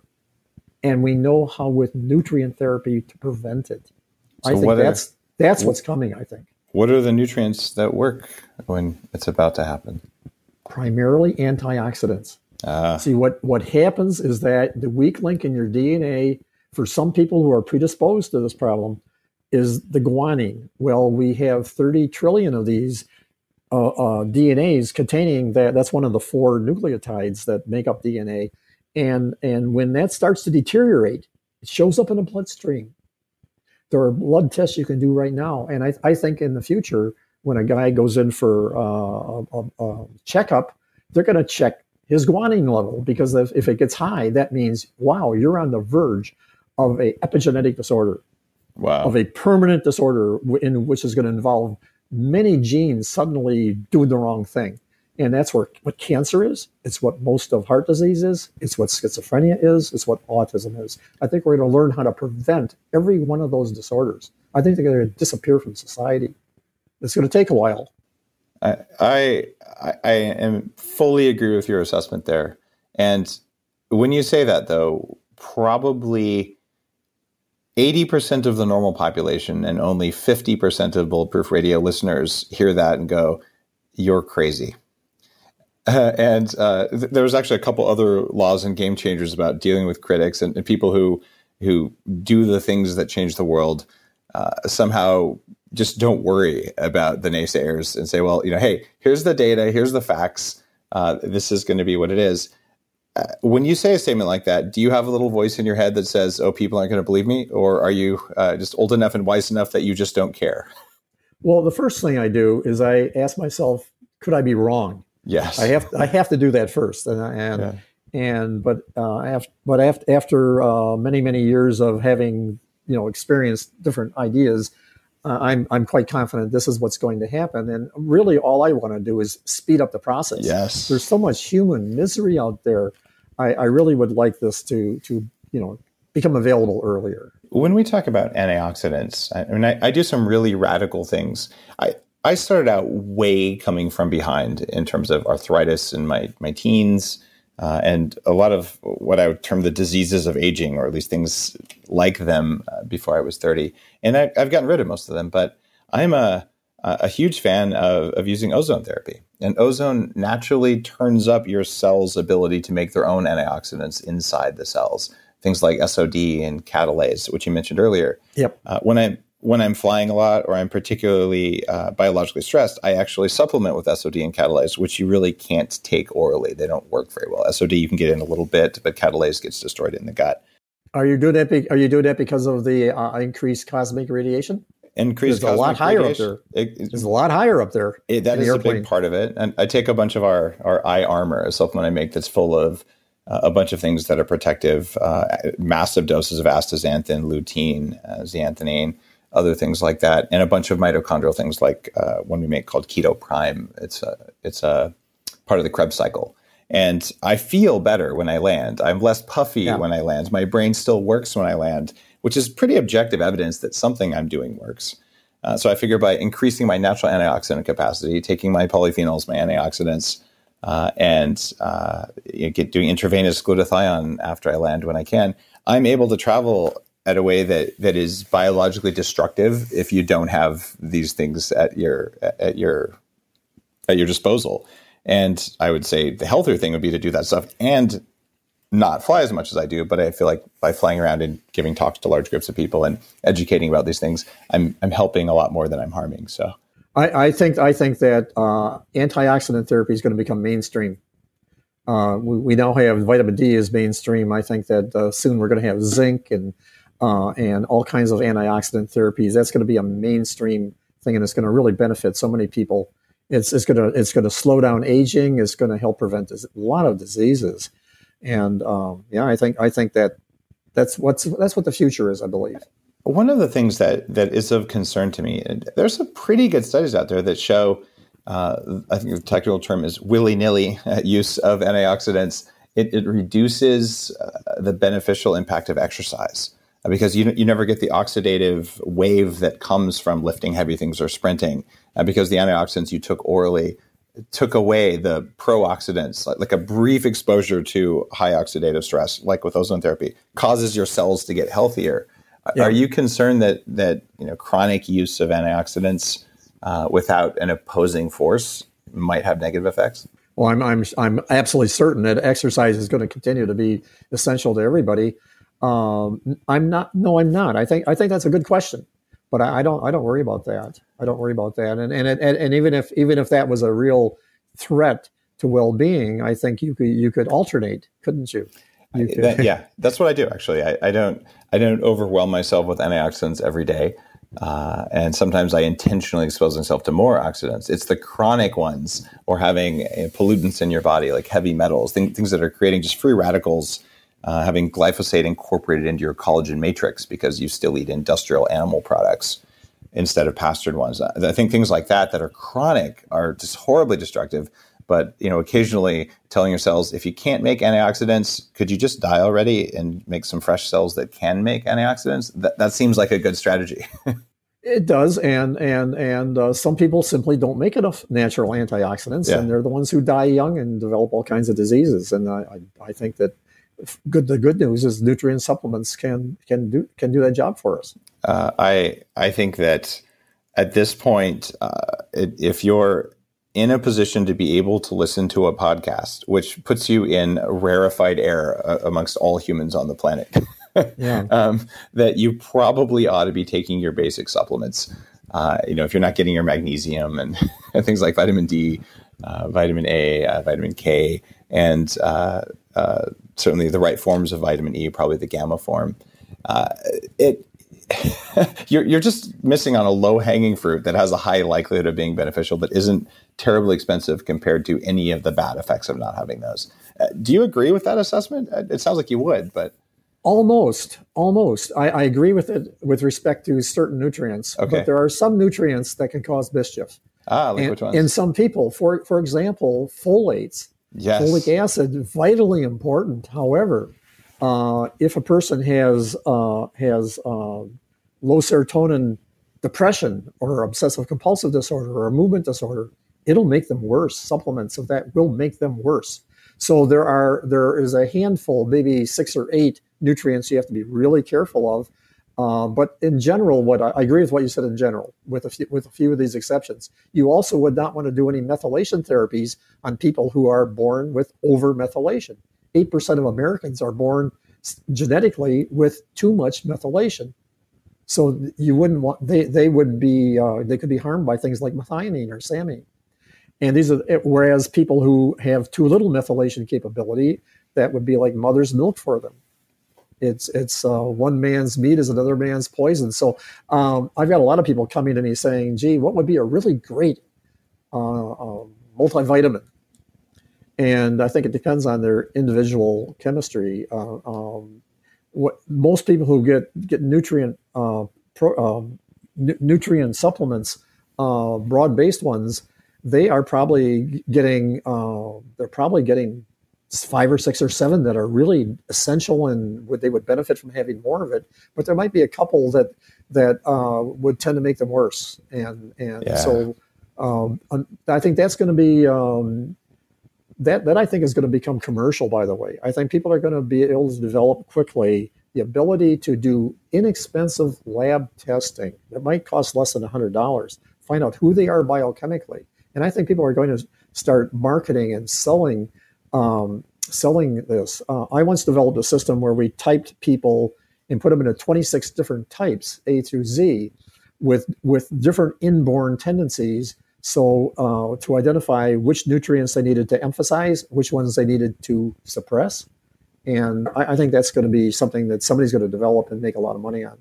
And we know how with nutrient therapy to prevent it. So I think that's, are, that's what's coming, I think. What are the nutrients that work when it's about to happen? Primarily antioxidants. Uh, See, what, what happens is that the weak link in your D N A, for some people who are predisposed to this problem, is the guanine. Well, we have thirty trillion of these uh, uh, D N As containing that. That's one of the four nucleotides that make up D N A. And, and when that starts to deteriorate, it shows up in the bloodstream. There are blood tests you can do right now. And I, I think in the future, when a guy goes in for uh, a, a checkup, they're going to check his guanine level, because if, if it gets high, that means, wow, you're on the verge of a epigenetic disorder, wow, of a permanent disorder in which is going to involve many genes suddenly doing the wrong thing. And that's where what cancer is. It's what most of heart disease is. It's what schizophrenia is. It's what autism is. I think we're going to learn how to prevent every one of those disorders. I think they're going to disappear from society. It's going to take a while. I, I I am fully agree with your assessment there. And when you say that, though, probably eighty percent of the normal population and only fifty percent of Bulletproof Radio listeners hear that and go, "You're crazy." Uh, and uh, th- there was actually a couple other laws and game changers about dealing with critics and, and people who who do the things that change the world. Uh, somehow just don't worry about the naysayers and say, well, you know, hey, here's the data, here's the facts. Uh, this is going to be what it is. Uh, when you say a statement like that, do you have a little voice in your head that says, oh, people aren't going to believe me? Or are you uh, just old enough and wise enough that you just don't care? Well, the first thing I do is I ask myself, could I be wrong? Yes. I have I have to do that first. And, and, yeah. and but, uh, after, but after, after uh, many, many years of having, you know, experienced different ideas, uh, I'm I'm quite confident this is what's going to happen. And really all I want to do is speed up the process. Yes. There's so much human misery out there. I, I really would like this to, to, you know, become available earlier. When we talk about antioxidants, I mean, I, I do some really radical things. I, I started out way coming from behind in terms of arthritis in my, my teens. uh, and a lot of what I would term the diseases of aging, or at least things like them uh, before I was thirty. And I, I've gotten rid of most of them, but I'm a, a huge fan of, of using ozone therapy. And ozone naturally turns up your cell's ability to make their own antioxidants inside the cells. Things like S O D and catalase, which you mentioned earlier. Yep. Uh, when I'm when I'm flying a lot, or I'm particularly uh, biologically stressed, I actually supplement with S O D and catalase, which you really can't take orally. They don't work very well. S O D you can get in a little bit, but catalase gets destroyed in the gut. Are you doing that? Be- are you doing that because of the uh, increased cosmic radiation? Increased It's a lot higher up there. It, it's a lot higher up there. It, that is a big part of it. And I take a bunch of our, our eye armor, a supplement I make that's full of uh, a bunch of things that are protective, uh, massive doses of astaxanthin, lutein, uh, zeaxanthin, other things like that, and a bunch of mitochondrial things like uh, one we make called Keto Prime. It's a, it's a part of the Krebs cycle. And I feel better when I land. I'm less puffy yeah. when I land. My brain still works when I land, which is pretty objective evidence that something I'm doing works. Uh, so I figure by increasing my natural antioxidant capacity, taking my polyphenols, my antioxidants, uh, and uh, you know, get doing intravenous glutathione after I land when I can, I'm able to travel at a way that that is biologically destructive if you don't have these things at your at your at your disposal. And I would say the healthier thing would be to do that stuff and not fly as much as I do. But I feel like by flying around and giving talks to large groups of people and educating about these things, I'm I'm helping a lot more than I'm harming. So I, I think I think that uh, antioxidant therapy is going to become mainstream. Uh, we, we now have vitamin D as mainstream. I think that uh, soon we're going to have zinc and uh, and all kinds of antioxidant therapies. That's going to be a mainstream thing, and it's going to really benefit so many people. It's it's going to it's going to slow down aging. It's going to help prevent a lot of diseases, and um, yeah, I think I think that that's what's that's what the future is, I believe. One of the things that that is of concern to me, there's some pretty good studies out there that show, uh, I think the technical term is willy-nilly use of antioxidants. It, it reduces uh, the beneficial impact of exercise uh, because you you never get the oxidative wave that comes from lifting heavy things or sprinting uh, because the antioxidants you took orally took away the pro-oxidants, like, like a brief exposure to high oxidative stress, like with ozone therapy, causes your cells to get healthier. Yeah. Are you concerned that that you know chronic use of antioxidants uh, without an opposing force might have negative effects? Well, I'm I'm I'm absolutely certain that exercise is going to continue to be essential to everybody. Um, I'm not. No, I'm not. I think I think that's a good question, but I, I don't I don't worry about that. I don't worry about that. And and and, and even if even if that was a real threat to well-being, I think you could you could alternate, couldn't you? I, that, yeah, that's what I do. Actually, I, I don't I don't overwhelm myself with antioxidants every day, uh, and sometimes I intentionally expose myself to more oxidants. It's the chronic ones, or having uh, pollutants in your body, like heavy metals, things, things that are creating just free radicals, uh, having glyphosate incorporated into your collagen matrix because you still eat industrial animal products instead of pastured ones. I think things like that that are chronic are just horribly destructive. But, you know, occasionally telling your cells, if you can't make antioxidants, could you just die already and make some fresh cells that can make antioxidants? That that seems like a good strategy. It does. And and and uh, some people simply don't make enough natural antioxidants. Yeah. And they're the ones who die young and develop all kinds of diseases. And I, I, I think that good the good news is nutrient supplements can can do can do that job for us. Uh, I I think that at this point, uh, it, if you're in a position to be able to listen to a podcast, which puts you in rarefied air uh, amongst all humans on the planet, yeah. um, that you probably ought to be taking your basic supplements. Uh, you know, if you're not getting your magnesium and, and things like vitamin D, uh, vitamin A, uh, vitamin K, and uh, uh, certainly the right forms of vitamin E, probably the gamma form, uh, it you're you're just missing on a low-hanging fruit that has a high likelihood of being beneficial, but isn't terribly expensive compared to any of the bad effects of not having those. Uh, do you agree with that assessment? It sounds like you would, but almost, almost. I, I agree with it with respect to certain nutrients, okay. But there are some nutrients that can cause mischief. Ah, like and, which ones? In some people, for for example, folates, yes. folic acid, vitally important. However, Uh, if a person has uh, has uh, low serotonin depression or obsessive compulsive disorder or a movement disorder, it'll make them worse. Supplements of that will make them worse. So there are there is a handful, maybe six or eight nutrients you have to be really careful of. Uh, but in general, what I, I agree with what you said in general, with a few, with a few of these exceptions. You also would not want to do any methylation therapies on people who are born with over-methylation. eight percent of Americans are born genetically with too much methylation. So you wouldn't want, they, they would be, uh, they could be harmed by things like methionine or samine. And these are, whereas people who have too little methylation capability, that would be like mother's milk for them. It's it's uh, one man's meat is another man's poison. So um, I've got a lot of people coming to me saying, gee, what would be a really great uh, uh, multivitamin? And I think it depends on their individual chemistry. Uh, um, what most people who get get nutrient uh, pro, um, n- nutrient supplements, uh, broad-based ones, they are probably getting uh, they're probably getting five or six or seven that are really essential and would, they would benefit from having more of it. But there might be a couple that that uh, would tend to make them worse. And and yeah. so um, I think that's going to be um, that that I think is going to become commercial. By the way, I think people are going to be able to develop quickly the ability to do inexpensive lab testing that might cost less than a hundred dollars. Find out who they are biochemically, and I think people are going to start marketing and selling. Um, selling this. Uh, I once developed a system where we typed people and put them into twenty-six different types, A through Z, with with different inborn tendencies. So uh, to identify which nutrients they needed to emphasize, which ones they needed to suppress. And I, I think that's going to be something that somebody's going to develop and make a lot of money on.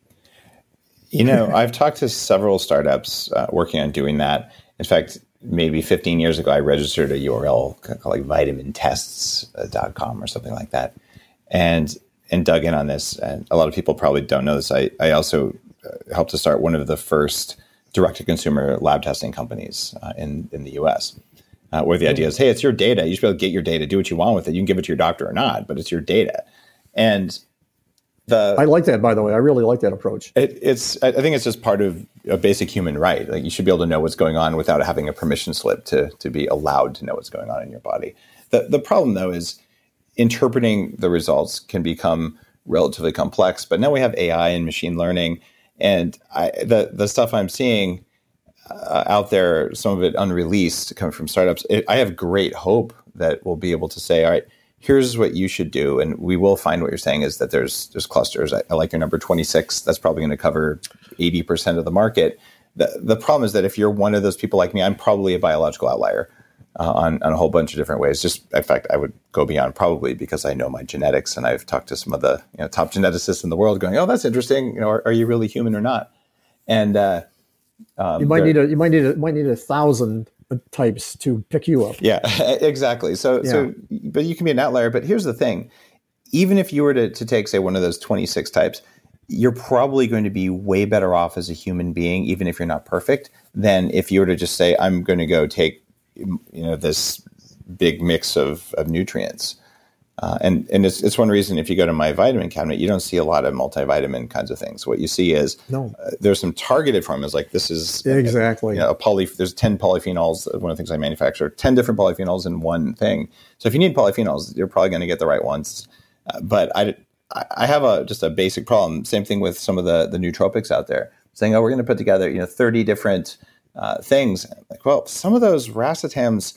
You know, I've talked to several startups uh, working on doing that. In fact, maybe fifteen years ago, I registered a U R L called like vitamin tests dot com or something like that, and and dug in on this. And a lot of people probably don't know this. I, I also helped to start one of the first direct-to-consumer lab testing companies uh, in, in the U S, uh, where the idea is, hey, it's your data. You should be able to get your data, do what you want with it. You can give it to your doctor or not, but it's your data. And the I like that, by the way. I really like that approach. It, it's I think it's just part of a basic human right. Like you should be able to know what's going on without having a permission slip to to be allowed to know what's going on in your body. The the problem though is interpreting the results can become relatively complex. But now we have A I and machine learning, and I, the the stuff I'm seeing uh, out there, some of it unreleased, coming from startups. It, I have great hope that we'll be able to say, all right, here's what you should do. And we will find what you're saying is that there's there's clusters. I, I like your number twenty-six. That's probably going to cover eighty percent of the market. The the problem is that if you're one of those people like me, I'm probably a biological outlier uh, on, on a whole bunch of different ways. Just, in fact, I would go beyond probably because I know my genetics, and I've talked to some of the you know, top geneticists in the world going, oh, that's interesting. You know, are, are you really human or not? And uh, um, you might need a you might need a might need a thousand types to pick you up. Yeah, exactly. So, yeah. so, but you can be an outlier. But here's the thing: even if you were to, to take, say, one of those twenty-six types, you're probably going to be way better off as a human being, even if you're not perfect, than if you were to just say, "I'm going to go take, you know, this big mix of of nutrients." Uh, and and it's it's one reason if you go to my vitamin cabinet, you don't see a lot of multivitamin kinds of things. What you see is no. uh, there's some targeted formulas, like this is exactly you know, a poly. There's ten polyphenols. One of the things I manufacture, ten different polyphenols in one thing. So if you need polyphenols, you're probably going to get the right ones. Uh, but I I have a just a basic problem. Same thing with some of the the nootropics out there, saying, oh, we're going to put together you know thirty different uh, things. Like, well, some of those racetams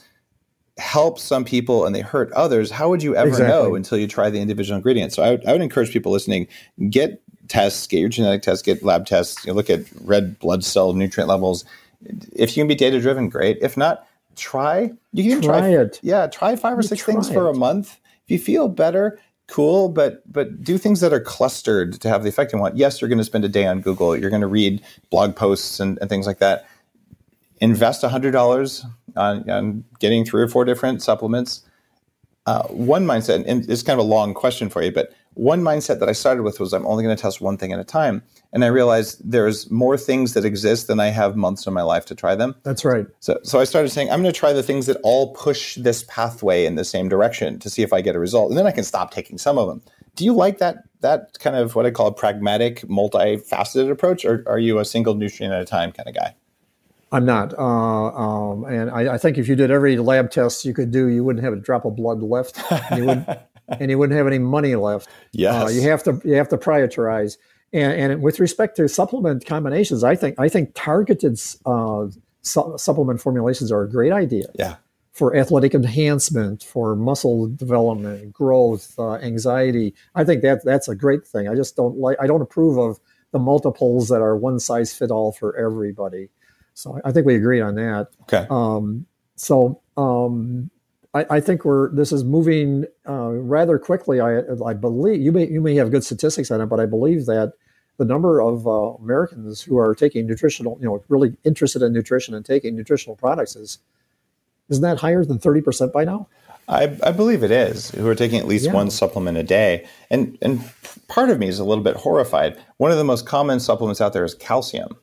help some people and they hurt others. How would you ever exactly. know until you try the individual ingredients? So I would, I would encourage people listening, get tests, get your genetic tests, get lab tests, you know, look at red blood cell nutrient levels. If you can be data driven, great. If not, try. You can even try, try it. Yeah, try five or you six things it. for a month. If you feel better, cool, but but do things that are clustered to have the effect you want. Yes, you're going to spend a day on Google. You're going to read blog posts and, and things like that. Invest one hundred dollars on, on getting three or four different supplements. Uh, one mindset, and it's kind of a long question for you, but one mindset that I started with was I'm only going to test one thing at a time. And I realized there's more things that exist than I have months of my life to try them. That's right. So so I started saying, I'm going to try the things that all push this pathway in the same direction to see if I get a result. And then I can stop taking some of them. Do you like that that kind of what I call a pragmatic, multifaceted approach, or are you a single nutrient at a time kind of guy? I'm not. Uh, um, and I, I think if you did every lab test you could do, you wouldn't have a drop of blood left, and you wouldn't, and you wouldn't have any money left. Yes. Uh, you have to you have to prioritize. And, and with respect to supplement combinations, I think I think targeted uh, su- supplement formulations are a great idea. Yeah. For athletic enhancement, for muscle development, growth, uh, anxiety. I think that that's a great thing. I just don't like. I don't approve of the multiples that are one size fit all for everybody. So I think we agree on that. Okay. Um, so um, I, I think we're this is moving uh, rather quickly. I, I believe you may you may have good statistics on it, but I believe that the number of uh, Americans who are taking nutritional, you know, really interested in nutrition and taking nutritional products is isn't that higher than thirty percent by now? I, I believe it is, who are taking at least Yeah. one supplement a day. And and part of me is a little bit horrified. One of the most common supplements out there is calcium.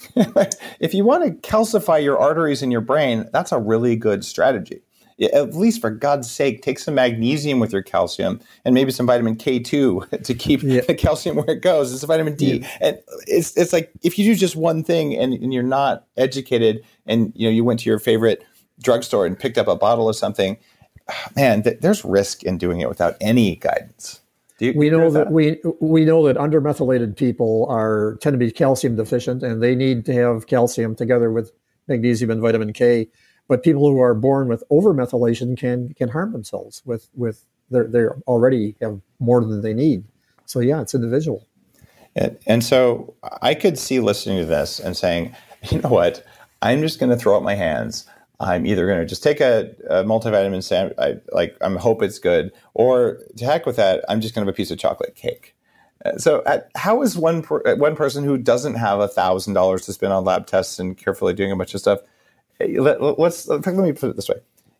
If you want to calcify your arteries in your brain, that's a really good strategy. At least for God's sake, take some magnesium with your calcium and maybe some vitamin K two to keep Yeah. the calcium where it goes. It's vitamin D. Yeah. And it's it's like if you do just one thing and, and you're not educated and you know you went to your favorite drugstore and picked up a bottle of something, man, th- there's risk in doing it without any guidance. Do you, We agree know with that we we know that undermethylated people are tend to be calcium deficient, and they need to have calcium together with magnesium and vitamin K. But people who are born with overmethylation can can harm themselves with with they they already have more than they need. So yeah, it's individual. And, and so I could see listening to this and saying, you know what, I'm just going to throw up my hands. I'm either going to just take a, a multivitamin sandwich, I, like I'm hope it's good, or to heck with that, I'm just going to have a piece of chocolate cake. Uh, so at, how is one per, one person who doesn't have a thousand dollars to spend on lab tests and carefully doing a bunch of stuff? Let, let's let me put it this way: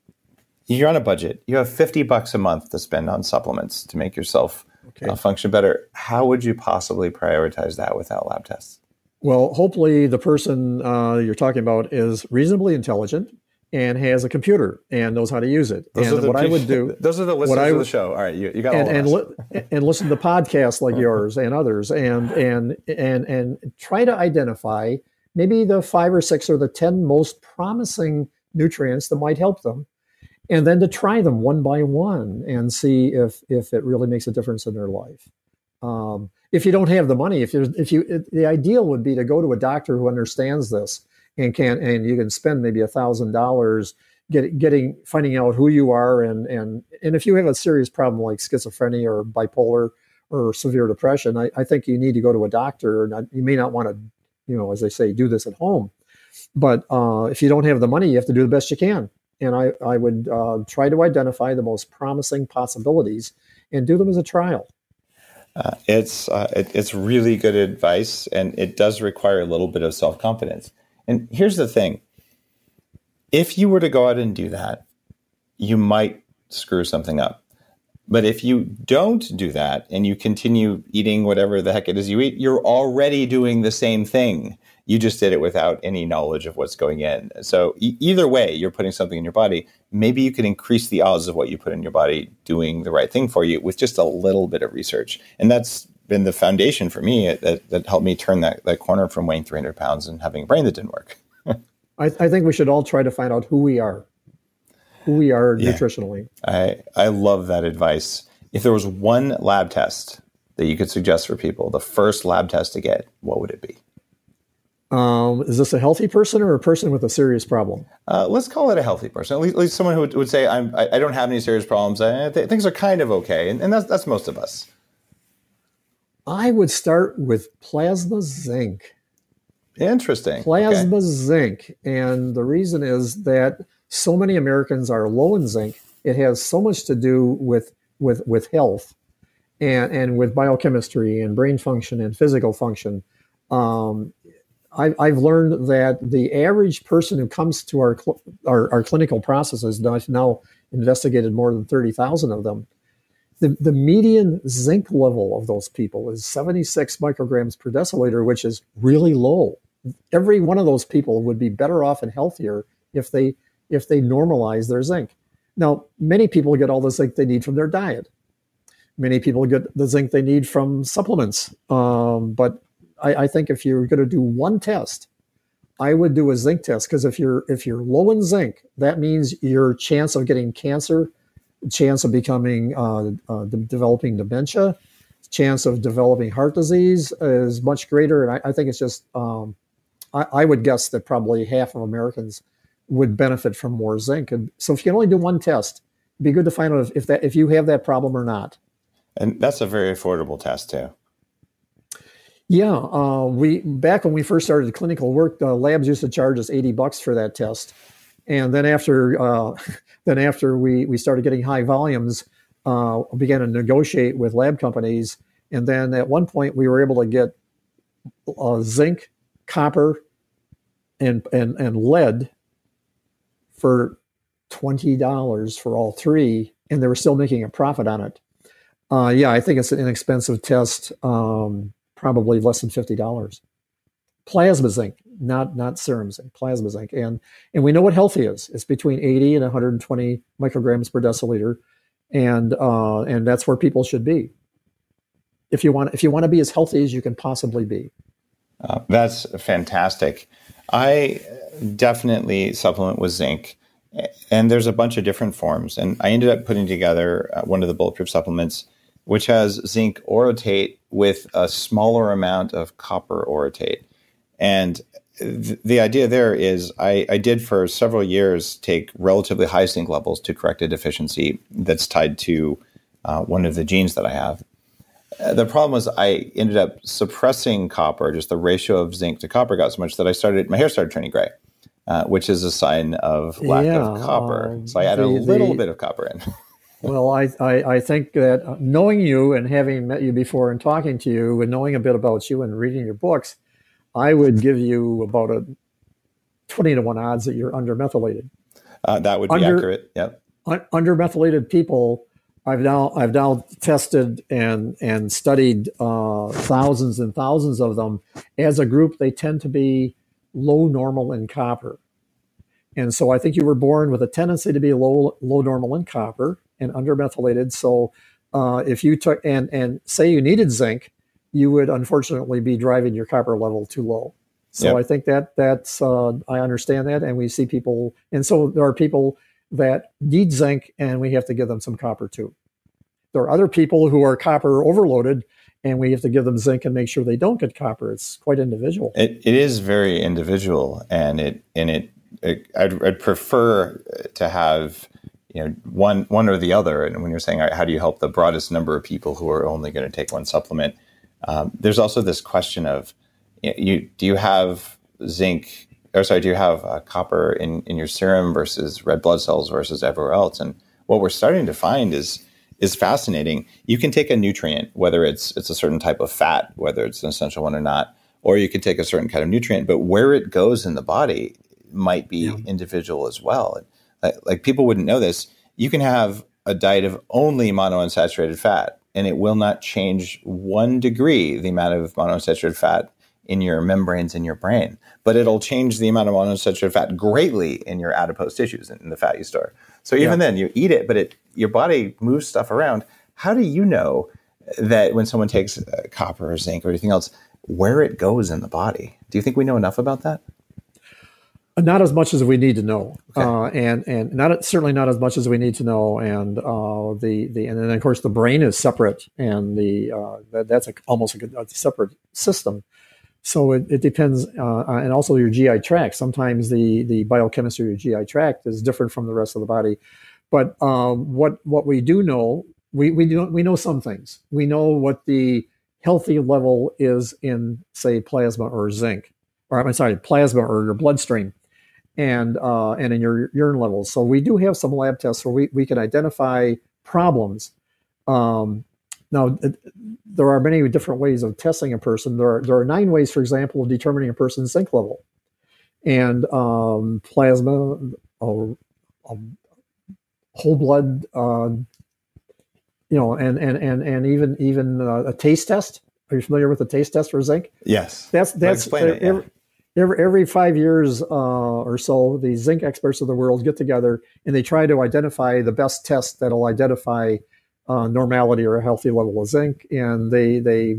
you're on a budget. You have fifty bucks a month to spend on supplements to make yourself Okay. uh, function better. How would you possibly prioritize that without lab tests? Well, hopefully the person uh, you're talking about is reasonably intelligent and has a computer and knows how to use it. Those are and the what I people- would do, Those are the listeners I of the would- show. All right, you, you got and all and, of us. li- and listen to podcasts like yours and others, and and and and try to identify maybe the five or six or the ten most promising nutrients that might help them, and then to try them one by one and see if if it really makes a difference in their life. Um, if you don't have the money, if you if you it, the ideal would be to go to a doctor who understands this and can and you can spend maybe a thousand dollars get, getting finding out who you are and and and if you have a serious problem like schizophrenia or bipolar or severe depression, I, I think you need to go to a doctor. Not, you may not want to, you know, as they say, do this at home. But uh, if you don't have the money, you have to do the best you can. And I, I would uh, try to identify the most promising possibilities and do them as a trial. Uh, it's uh, it, it's really good advice, and it does require a little bit of self-confidence. And here's the thing: if you were to go out and do that, you might screw something up. But if you don't do that and you continue eating whatever the heck it is you eat, you're already doing the same thing. You just did it without any knowledge of what's going in. So e- either way, you're putting something in your body. Maybe you can increase the odds of what you put in your body doing the right thing for you with just a little bit of research. And that's been the foundation for me that, that helped me turn that, that corner from weighing three hundred pounds and having a brain that didn't work. I, I think we should all try to find out who we are, who we are Yeah. nutritionally. I, I love that advice. If there was one lab test that you could suggest for people, the first lab test to get, what would it be? Um, is this a healthy person or a person with a serious problem? Uh, let's call it a healthy person. At least, at least someone who would, would say, I'm, I, I don't have any serious problems. I, th- things are kind of okay. And, and that's, that's most of us. I would start with plasma zinc. Interesting. Plasma Okay. zinc. And the reason is that so many Americans are low in zinc. It has so much to do with, with, with health and, and with biochemistry and brain function and physical function. Um, I, I've learned that the average person who comes to our, cl- our, our clinical processes, now I've now investigated more than thirty thousand of them, the, the median zinc level of those people is seventy-six micrograms per deciliter, which is really low. Every one of those people would be better off and healthier if they if they normalize their zinc. Now, many people get all the zinc they need from their diet. Many people get the zinc they need from supplements. Um, but I, I think if you're going to do one test, I would do a zinc test, because if you're if you're low in zinc, that means your chance of getting cancer, chance of becoming uh, uh, de- developing dementia, chance of developing heart disease is much greater. And I, I think it's just um, I, I would guess that probably half of Americans would benefit from more zinc. And so if you can only do one test, it'd be good to find out if, if that if you have that problem or not. And that's a very affordable test too. Yeah, uh, we back when we first started clinical work, the labs used to charge us eighty bucks for that test, and then after uh, then after we we started getting high volumes, uh, began to negotiate with lab companies, and then at one point we were able to get uh, zinc, copper, and and and lead for twenty dollars for all three, and they were still making a profit on it. Uh, yeah, I think it's an inexpensive test. Um, Probably less than fifty dollars. Plasma zinc, not not serum zinc, plasma zinc, and and we know what healthy is. It's between eighty and one hundred twenty micrograms per deciliter, and uh, and that's where people should be. If you want, if you want to be as healthy as you can possibly be. Uh, that's fantastic. I definitely supplement with zinc, and there's a bunch of different forms. And I ended up putting together uh, one of the bulletproof supplements, which has zinc orotate with a smaller amount of copper orotate. And th- the idea there is I, I did for several years take relatively high zinc levels to correct a deficiency that's tied to uh, one of the genes that I have. Uh, the problem was I ended up suppressing copper. Just the ratio of zinc to copper got so much that I started, my hair started turning gray, uh, which is a sign of lack yeah, of copper. um, so I added the, a little the, bit of copper in. Well, I, I, I think that knowing you and having met you before and talking to you and knowing a bit about you and reading your books, I would give you about a twenty to one odds that you're undermethylated. Uh, that would be Under, accurate. Yep. Un- undermethylated people, I've now I've now tested and and studied uh, thousands and thousands of them. As a group, they tend to be low normal in copper, and so I think you were born with a tendency to be low low normal in copper and undermethylated. So uh, if you took and and say you needed zinc, you would unfortunately be driving your copper level too low. So yep. I think that that's uh, I understand that, and we see people, and so there are people that need zinc, and we have to give them some copper too. There are other people who are copper overloaded, and we have to give them zinc and make sure they don't get copper. It's quite individual. It it is very individual, and it and it, it I'd, I'd prefer to have you know one one or the other. And when you're saying how do you help the broadest number of people who are only going to take one supplement, um, there's also this question of you do you have zinc or sorry do you have uh, copper in in your serum versus red blood cells versus everywhere else? And what we're starting to find is is fascinating. You can take a nutrient, whether it's it's a certain type of fat, whether it's an essential one or not, or you can take a certain kind of nutrient, but where it goes in the body might be yeah. individual as well. Like, like people wouldn't know this. You can have a diet of only monounsaturated fat, and it will not change one degree the amount of monounsaturated fat in your membranes in your brain, but it'll change the amount of monounsaturated fat greatly in your adipose tissues in the fat you store. So even yeah. then, you eat it, but it your body moves stuff around. How do you know that when someone takes uh, copper or zinc or anything else, where it goes in the body? Do you think we know enough about that? Not as much as we need to know, okay. uh, and and not certainly not as much as we need to know. And uh, the the and then of course the brain is separate, and the uh, that, that's a, almost a, a separate system. So it, it depends, uh, and also your G I tract. Sometimes the the biochemistry of your G I tract is different from the rest of the body. But um, what what we do know, we we do we know some things. We know what the healthy level is in, say, plasma or zinc, or I'm sorry, plasma or your bloodstream, and uh, and in your urine levels. So we do have some lab tests where we we can identify problems. Um, Now, there are many different ways of testing a person. There are, there are nine ways, for example, of determining a person's zinc level. And um, plasma, or um, whole blood, uh, you know, and and and and even even uh, a taste test. Are you familiar with the taste test for zinc? Yes. That's that's explain uh, it, yeah. every, every every five years uh, or so, the zinc experts of the world get together and they try to identify the best test that'll identify Uh, normality or a healthy level of zinc, and they they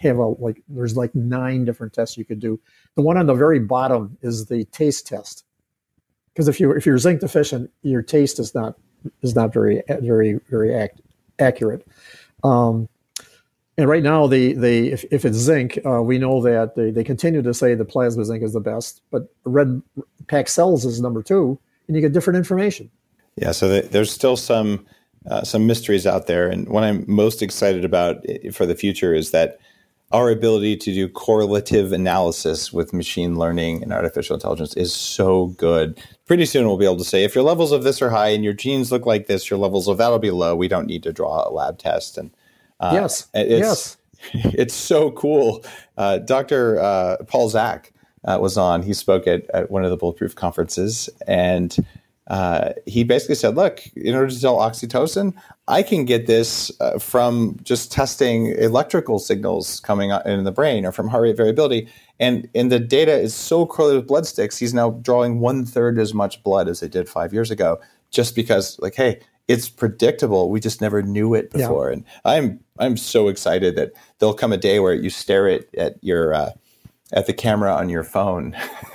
have a like there's like nine different tests you could do. The one on the very bottom is the taste test, because if you if you're zinc deficient, your taste is not is not very very very act, accurate. Um, and right now, they they if, if it's zinc, uh, we know that they, they continue to say the plasma zinc is the best, but red packed cells is number two, and you get different information. Yeah, so the, there's still some uh, some mysteries out there, and what I'm most excited about for the future is that our ability to do correlative analysis with machine learning and artificial intelligence is so good. Pretty soon we'll be able to say, if your levels of this are high and your genes look like this, your levels of that'll be low. We don't need to draw a lab test. And uh, yes, it's, yes, it's so cool. Uh, Doctor Uh, Paul Zak uh, was on. He spoke at, at one of the Bulletproof conferences, and uh, he basically said, look, in order to tell oxytocin, I can get this uh, from just testing electrical signals coming out in the brain or from heart rate variability. And, and the data is so correlated with blood sticks, he's now drawing one third as much blood as they did five years ago, just because, like, hey, it's predictable. We just never knew it before. Yeah. And I'm I'm so excited that there'll come a day where you stare at, at your uh, at the camera on your phone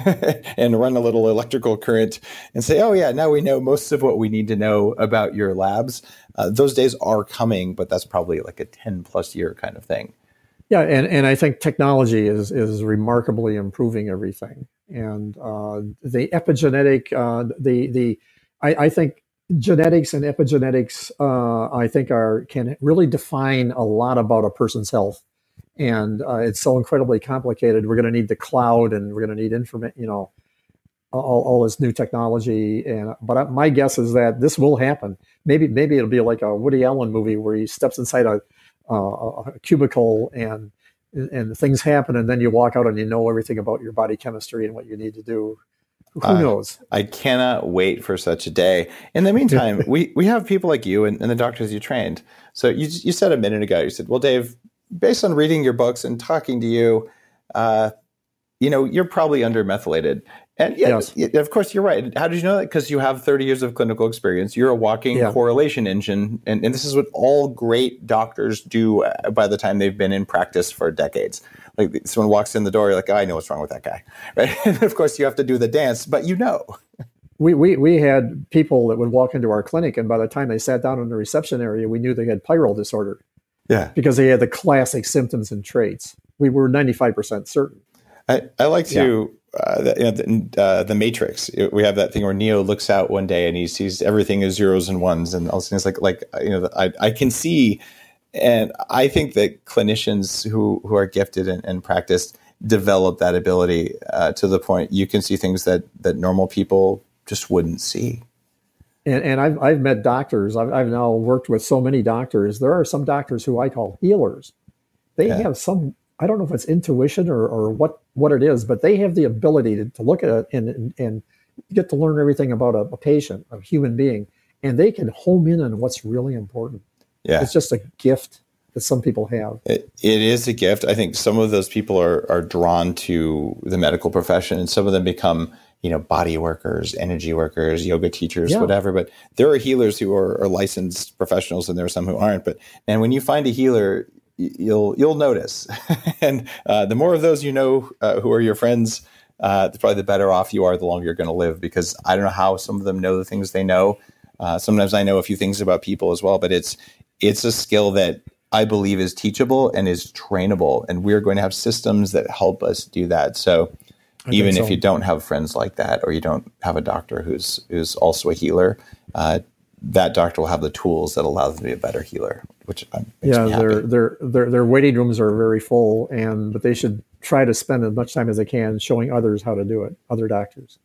and run a little electrical current and say, oh, yeah, now we know most of what we need to know about your labs. Uh, those days are coming, but that's probably like a ten plus year kind of thing. Yeah, and, and I think technology is is remarkably improving everything. And uh, the epigenetic, uh, the the I, I think genetics and epigenetics, uh, I think are can really define a lot about a person's health. And uh, it's so incredibly complicated. We're going to need the cloud, and we're going to need informa- you know, all, all this new technology. And but my guess is that this will happen. Maybe maybe it'll be like a Woody Allen movie where he steps inside a, uh, a cubicle and and things happen, and then you walk out and you know everything about your body chemistry and what you need to do. Who uh, knows? I cannot wait for such a day. In the meantime, we we have people like you and, and the doctors you trained. So you you said a minute ago, you said, well, Dave, based on reading your books and talking to you, uh, you know, you're probably undermethylated. And yeah, yes. Of course, you're right. How did you know that? Because you have thirty years of clinical experience. You're a walking yeah. correlation engine. And, and this is what all great doctors do by the time they've been in practice for decades. Like someone walks in the door, you're like, oh, I know what's wrong with that guy. Right? And of course, you have to do the dance, but you know. We, we, we had people that would walk into our clinic, and by the time they sat down in the reception area, we knew they had pyrrole disorder. Yeah, because they had the classic symptoms and traits. We were ninety-five percent certain. I, I like to, yeah. uh, the, you know, the, uh, the Matrix. We have that thing where Neo looks out one day and he sees everything as zeros and ones, and all things like, like you know, I, I can see, and I think that clinicians who, who are gifted and, and practiced develop that ability uh, to the point you can see things that, that normal people just wouldn't see. And, and I've, I've met doctors. I've, I've now worked with so many doctors. There are some doctors who I call healers. They yeah. have some, I don't know if it's intuition or, or what, what it is, but they have the ability to, to look at it and, and, and get to learn everything about a, a patient, a human being, and they can home in on what's really important. Yeah. It's just a gift that some people have. It, it is a gift. I think some of those people are, are drawn to the medical profession, and some of them become, you know, body workers, energy workers, yoga teachers, yeah. whatever. But there are healers who are, are licensed professionals, and there are some who aren't. But and when you find a healer, you'll you'll notice. And uh, the more of those you know uh, who are your friends, uh, probably the better off you are, the longer you're going to live. Because I don't know how some of them know the things they know. Uh, sometimes I know a few things about people as well, but it's it's a skill that I believe is teachable and is trainable. And we're going to have systems that help us do that. So I even so. if you don't have friends like that, or you don't have a doctor who's who's also a healer, uh, that doctor will have the tools that allow them to be a better healer, which makes yeah, me happy. their their their their waiting rooms are very full, and but they should try to spend as much time as they can showing others how to do it, other doctors.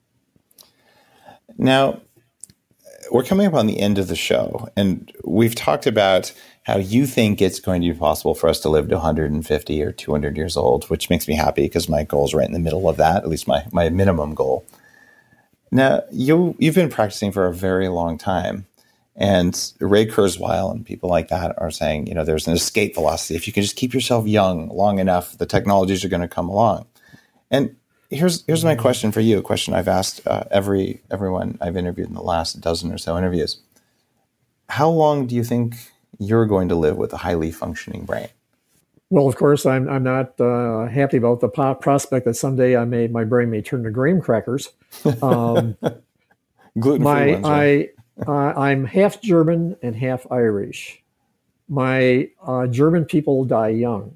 Now, we're coming up on the end of the show, and we've talked about how you think it's going to be possible for us to live to one hundred fifty or two hundred years old, which makes me happy because my goal is right in the middle of that, at least my, my minimum goal. Now, you, you've been practicing for a very long time, and Ray Kurzweil and people like that are saying, you know, there's an escape velocity. If you can just keep yourself young long enough, the technologies are going to come along. And here's here's my question for you, a question I've asked uh, every everyone I've interviewed in the last dozen or so interviews. How long do you think you're going to live with a highly functioning brain? Well, of course, I'm I'm not uh, happy about the po- prospect that someday I may my brain may turn to graham crackers. Um, Gluten-free my ones, right? I uh, I'm half German and half Irish. My uh, German people die young.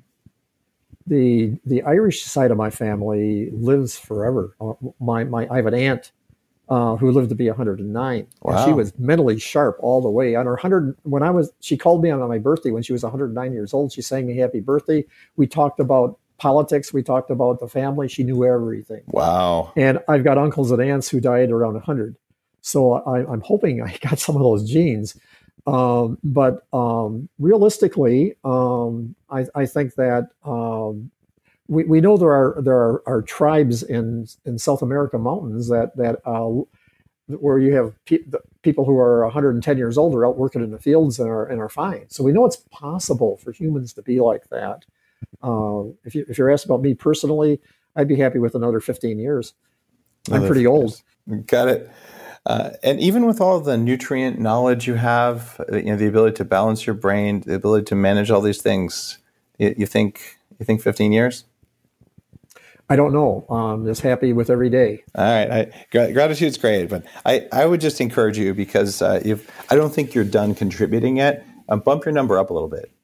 The the Irish side of my family lives forever. Uh, my my I have an aunt uh, who lived to be one hundred nine. Wow. And she was mentally sharp all the way. On her one hundred, when I was, she called me on my birthday when she was one hundred nine years old. She sang me happy birthday. We talked about politics. We talked about the family. She knew everything. Wow. And I've got uncles and aunts who died around one hundred. So I, I'm hoping I got some of those genes. Um, but um, realistically, um, I, I think that um, we, we know there are there are, are tribes in in South America mountains that that uh, where you have pe- people who are one hundred ten years old are out working in the fields and are and are fine. So we know it's possible for humans to be like that. Uh, if you if you're asked about me personally, I'd be happy with another fifteen years. I'm Another pretty old. Got it. Uh, and even with all the nutrient knowledge you have, you know, the ability to balance your brain, the ability to manage all these things, you, you think you think fifteen years? I don't know. I'm just happy with every day. All right. I, gra- gratitude's great, but I, I would just encourage you because uh, if I don't think you're done contributing yet, um, bump your number up a little bit.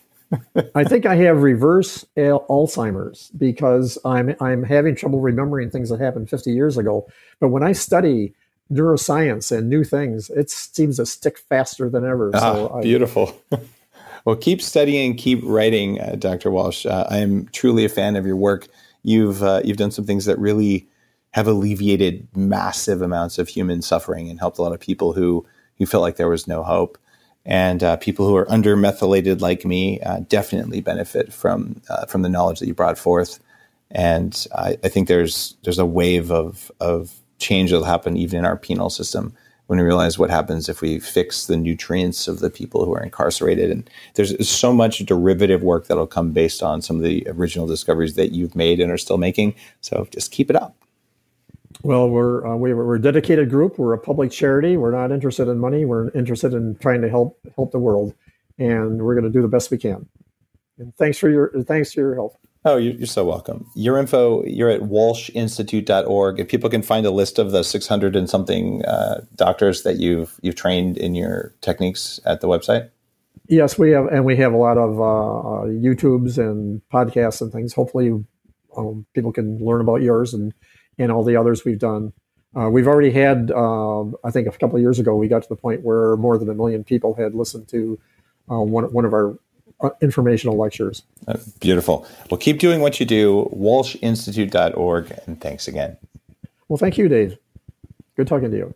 I think I have reverse al- Alzheimer's because I'm I'm having trouble remembering things that happened fifty years ago. But when I study neuroscience and new things, it seems to stick faster than ever. Ah, so I, beautiful. Well, keep studying, keep writing, uh, Doctor Walsh. Uh, I am truly a fan of your work. You've uh, you've done some things that really have alleviated massive amounts of human suffering and helped a lot of people who who felt like there was no hope. And uh, people who are under-methylated like me uh, definitely benefit from uh, from the knowledge that you brought forth. And I, I think there's there's a wave of of change that'll happen even in our penal system when we realize what happens if we fix the nutrients of the people who are incarcerated. And there's so much derivative work that'll come based on some of the original discoveries that you've made and are still making. So just keep it up. Well, we're uh, we're we're a dedicated group. We're a public charity. We're not interested in money. We're interested in trying to help help the world, and we're going to do the best we can. And thanks for your thanks for your help. Oh, you're so welcome. Your info, you're at walsh institute dot org. If people can find a list of the six hundred and something uh, doctors that you've you've trained in your techniques at the website. Yes, we have, and we have a lot of uh, YouTubes and podcasts and things. Hopefully, um, people can learn about yours and. and all the others we've done. Uh, we've already had, um, I think a couple of years ago, we got to the point where more than a million people had listened to uh, one, one of our uh, informational lectures. Uh, beautiful. Well, keep doing what you do, walsh institute dot org, and thanks again. Well, thank you, Dave. Good talking to you.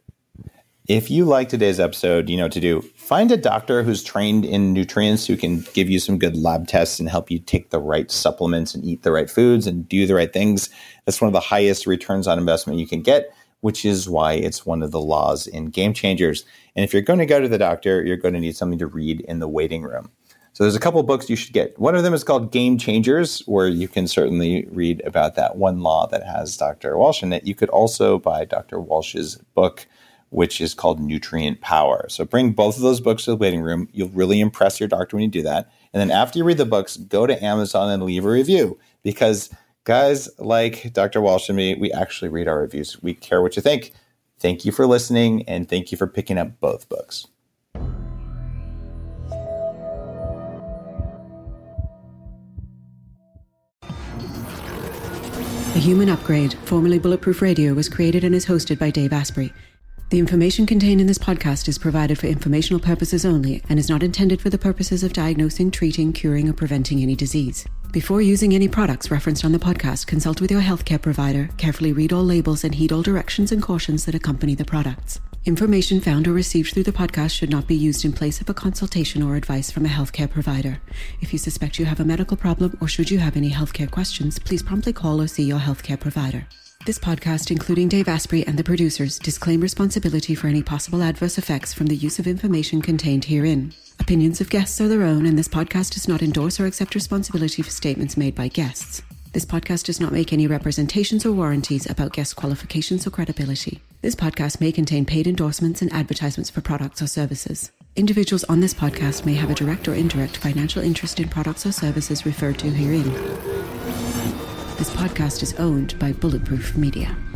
If you like today's episode, you know what to do. Find a doctor who's trained in nutrients who can give you some good lab tests and help you take the right supplements and eat the right foods and do the right things. That's one of the highest returns on investment you can get, which is why it's one of the laws in Game Changers. And if you're going to go to the doctor, you're going to need something to read in the waiting room. So there's a couple of books you should get. One of them is called Game Changers, where you can certainly read about that one law that has Doctor Walsh in it. You could also buy Doctor Walsh's book, which is called Nutrient Power. So bring both of those books to the waiting room. You'll really impress your doctor when you do that. And then after you read the books, go to Amazon and leave a review. Because guys like Doctor Walsh and me, we actually read our reviews. We care what you think. Thank you for listening, and thank you for picking up both books. The Human Upgrade, formerly Bulletproof Radio, was created and is hosted by Dave Asprey. The information contained in this podcast is provided for informational purposes only and is not intended for the purposes of diagnosing, treating, curing, or preventing any disease. Before using any products referenced on the podcast, consult with your healthcare provider, carefully read all labels, and heed all directions and cautions that accompany the products. Information found or received through the podcast should not be used in place of a consultation or advice from a healthcare provider. If you suspect you have a medical problem or should you have any healthcare questions, please promptly call or see your healthcare provider. This podcast, including Dave Asprey and the producers, disclaim responsibility for any possible adverse effects from the use of information contained herein. Opinions of guests are their own, and this podcast does not endorse or accept responsibility for statements made by guests. This podcast does not make any representations or warranties about guest qualifications or credibility. This podcast may contain paid endorsements and advertisements for products or services. Individuals on this podcast may have a direct or indirect financial interest in products or services referred to herein. This podcast is owned by Bulletproof Media.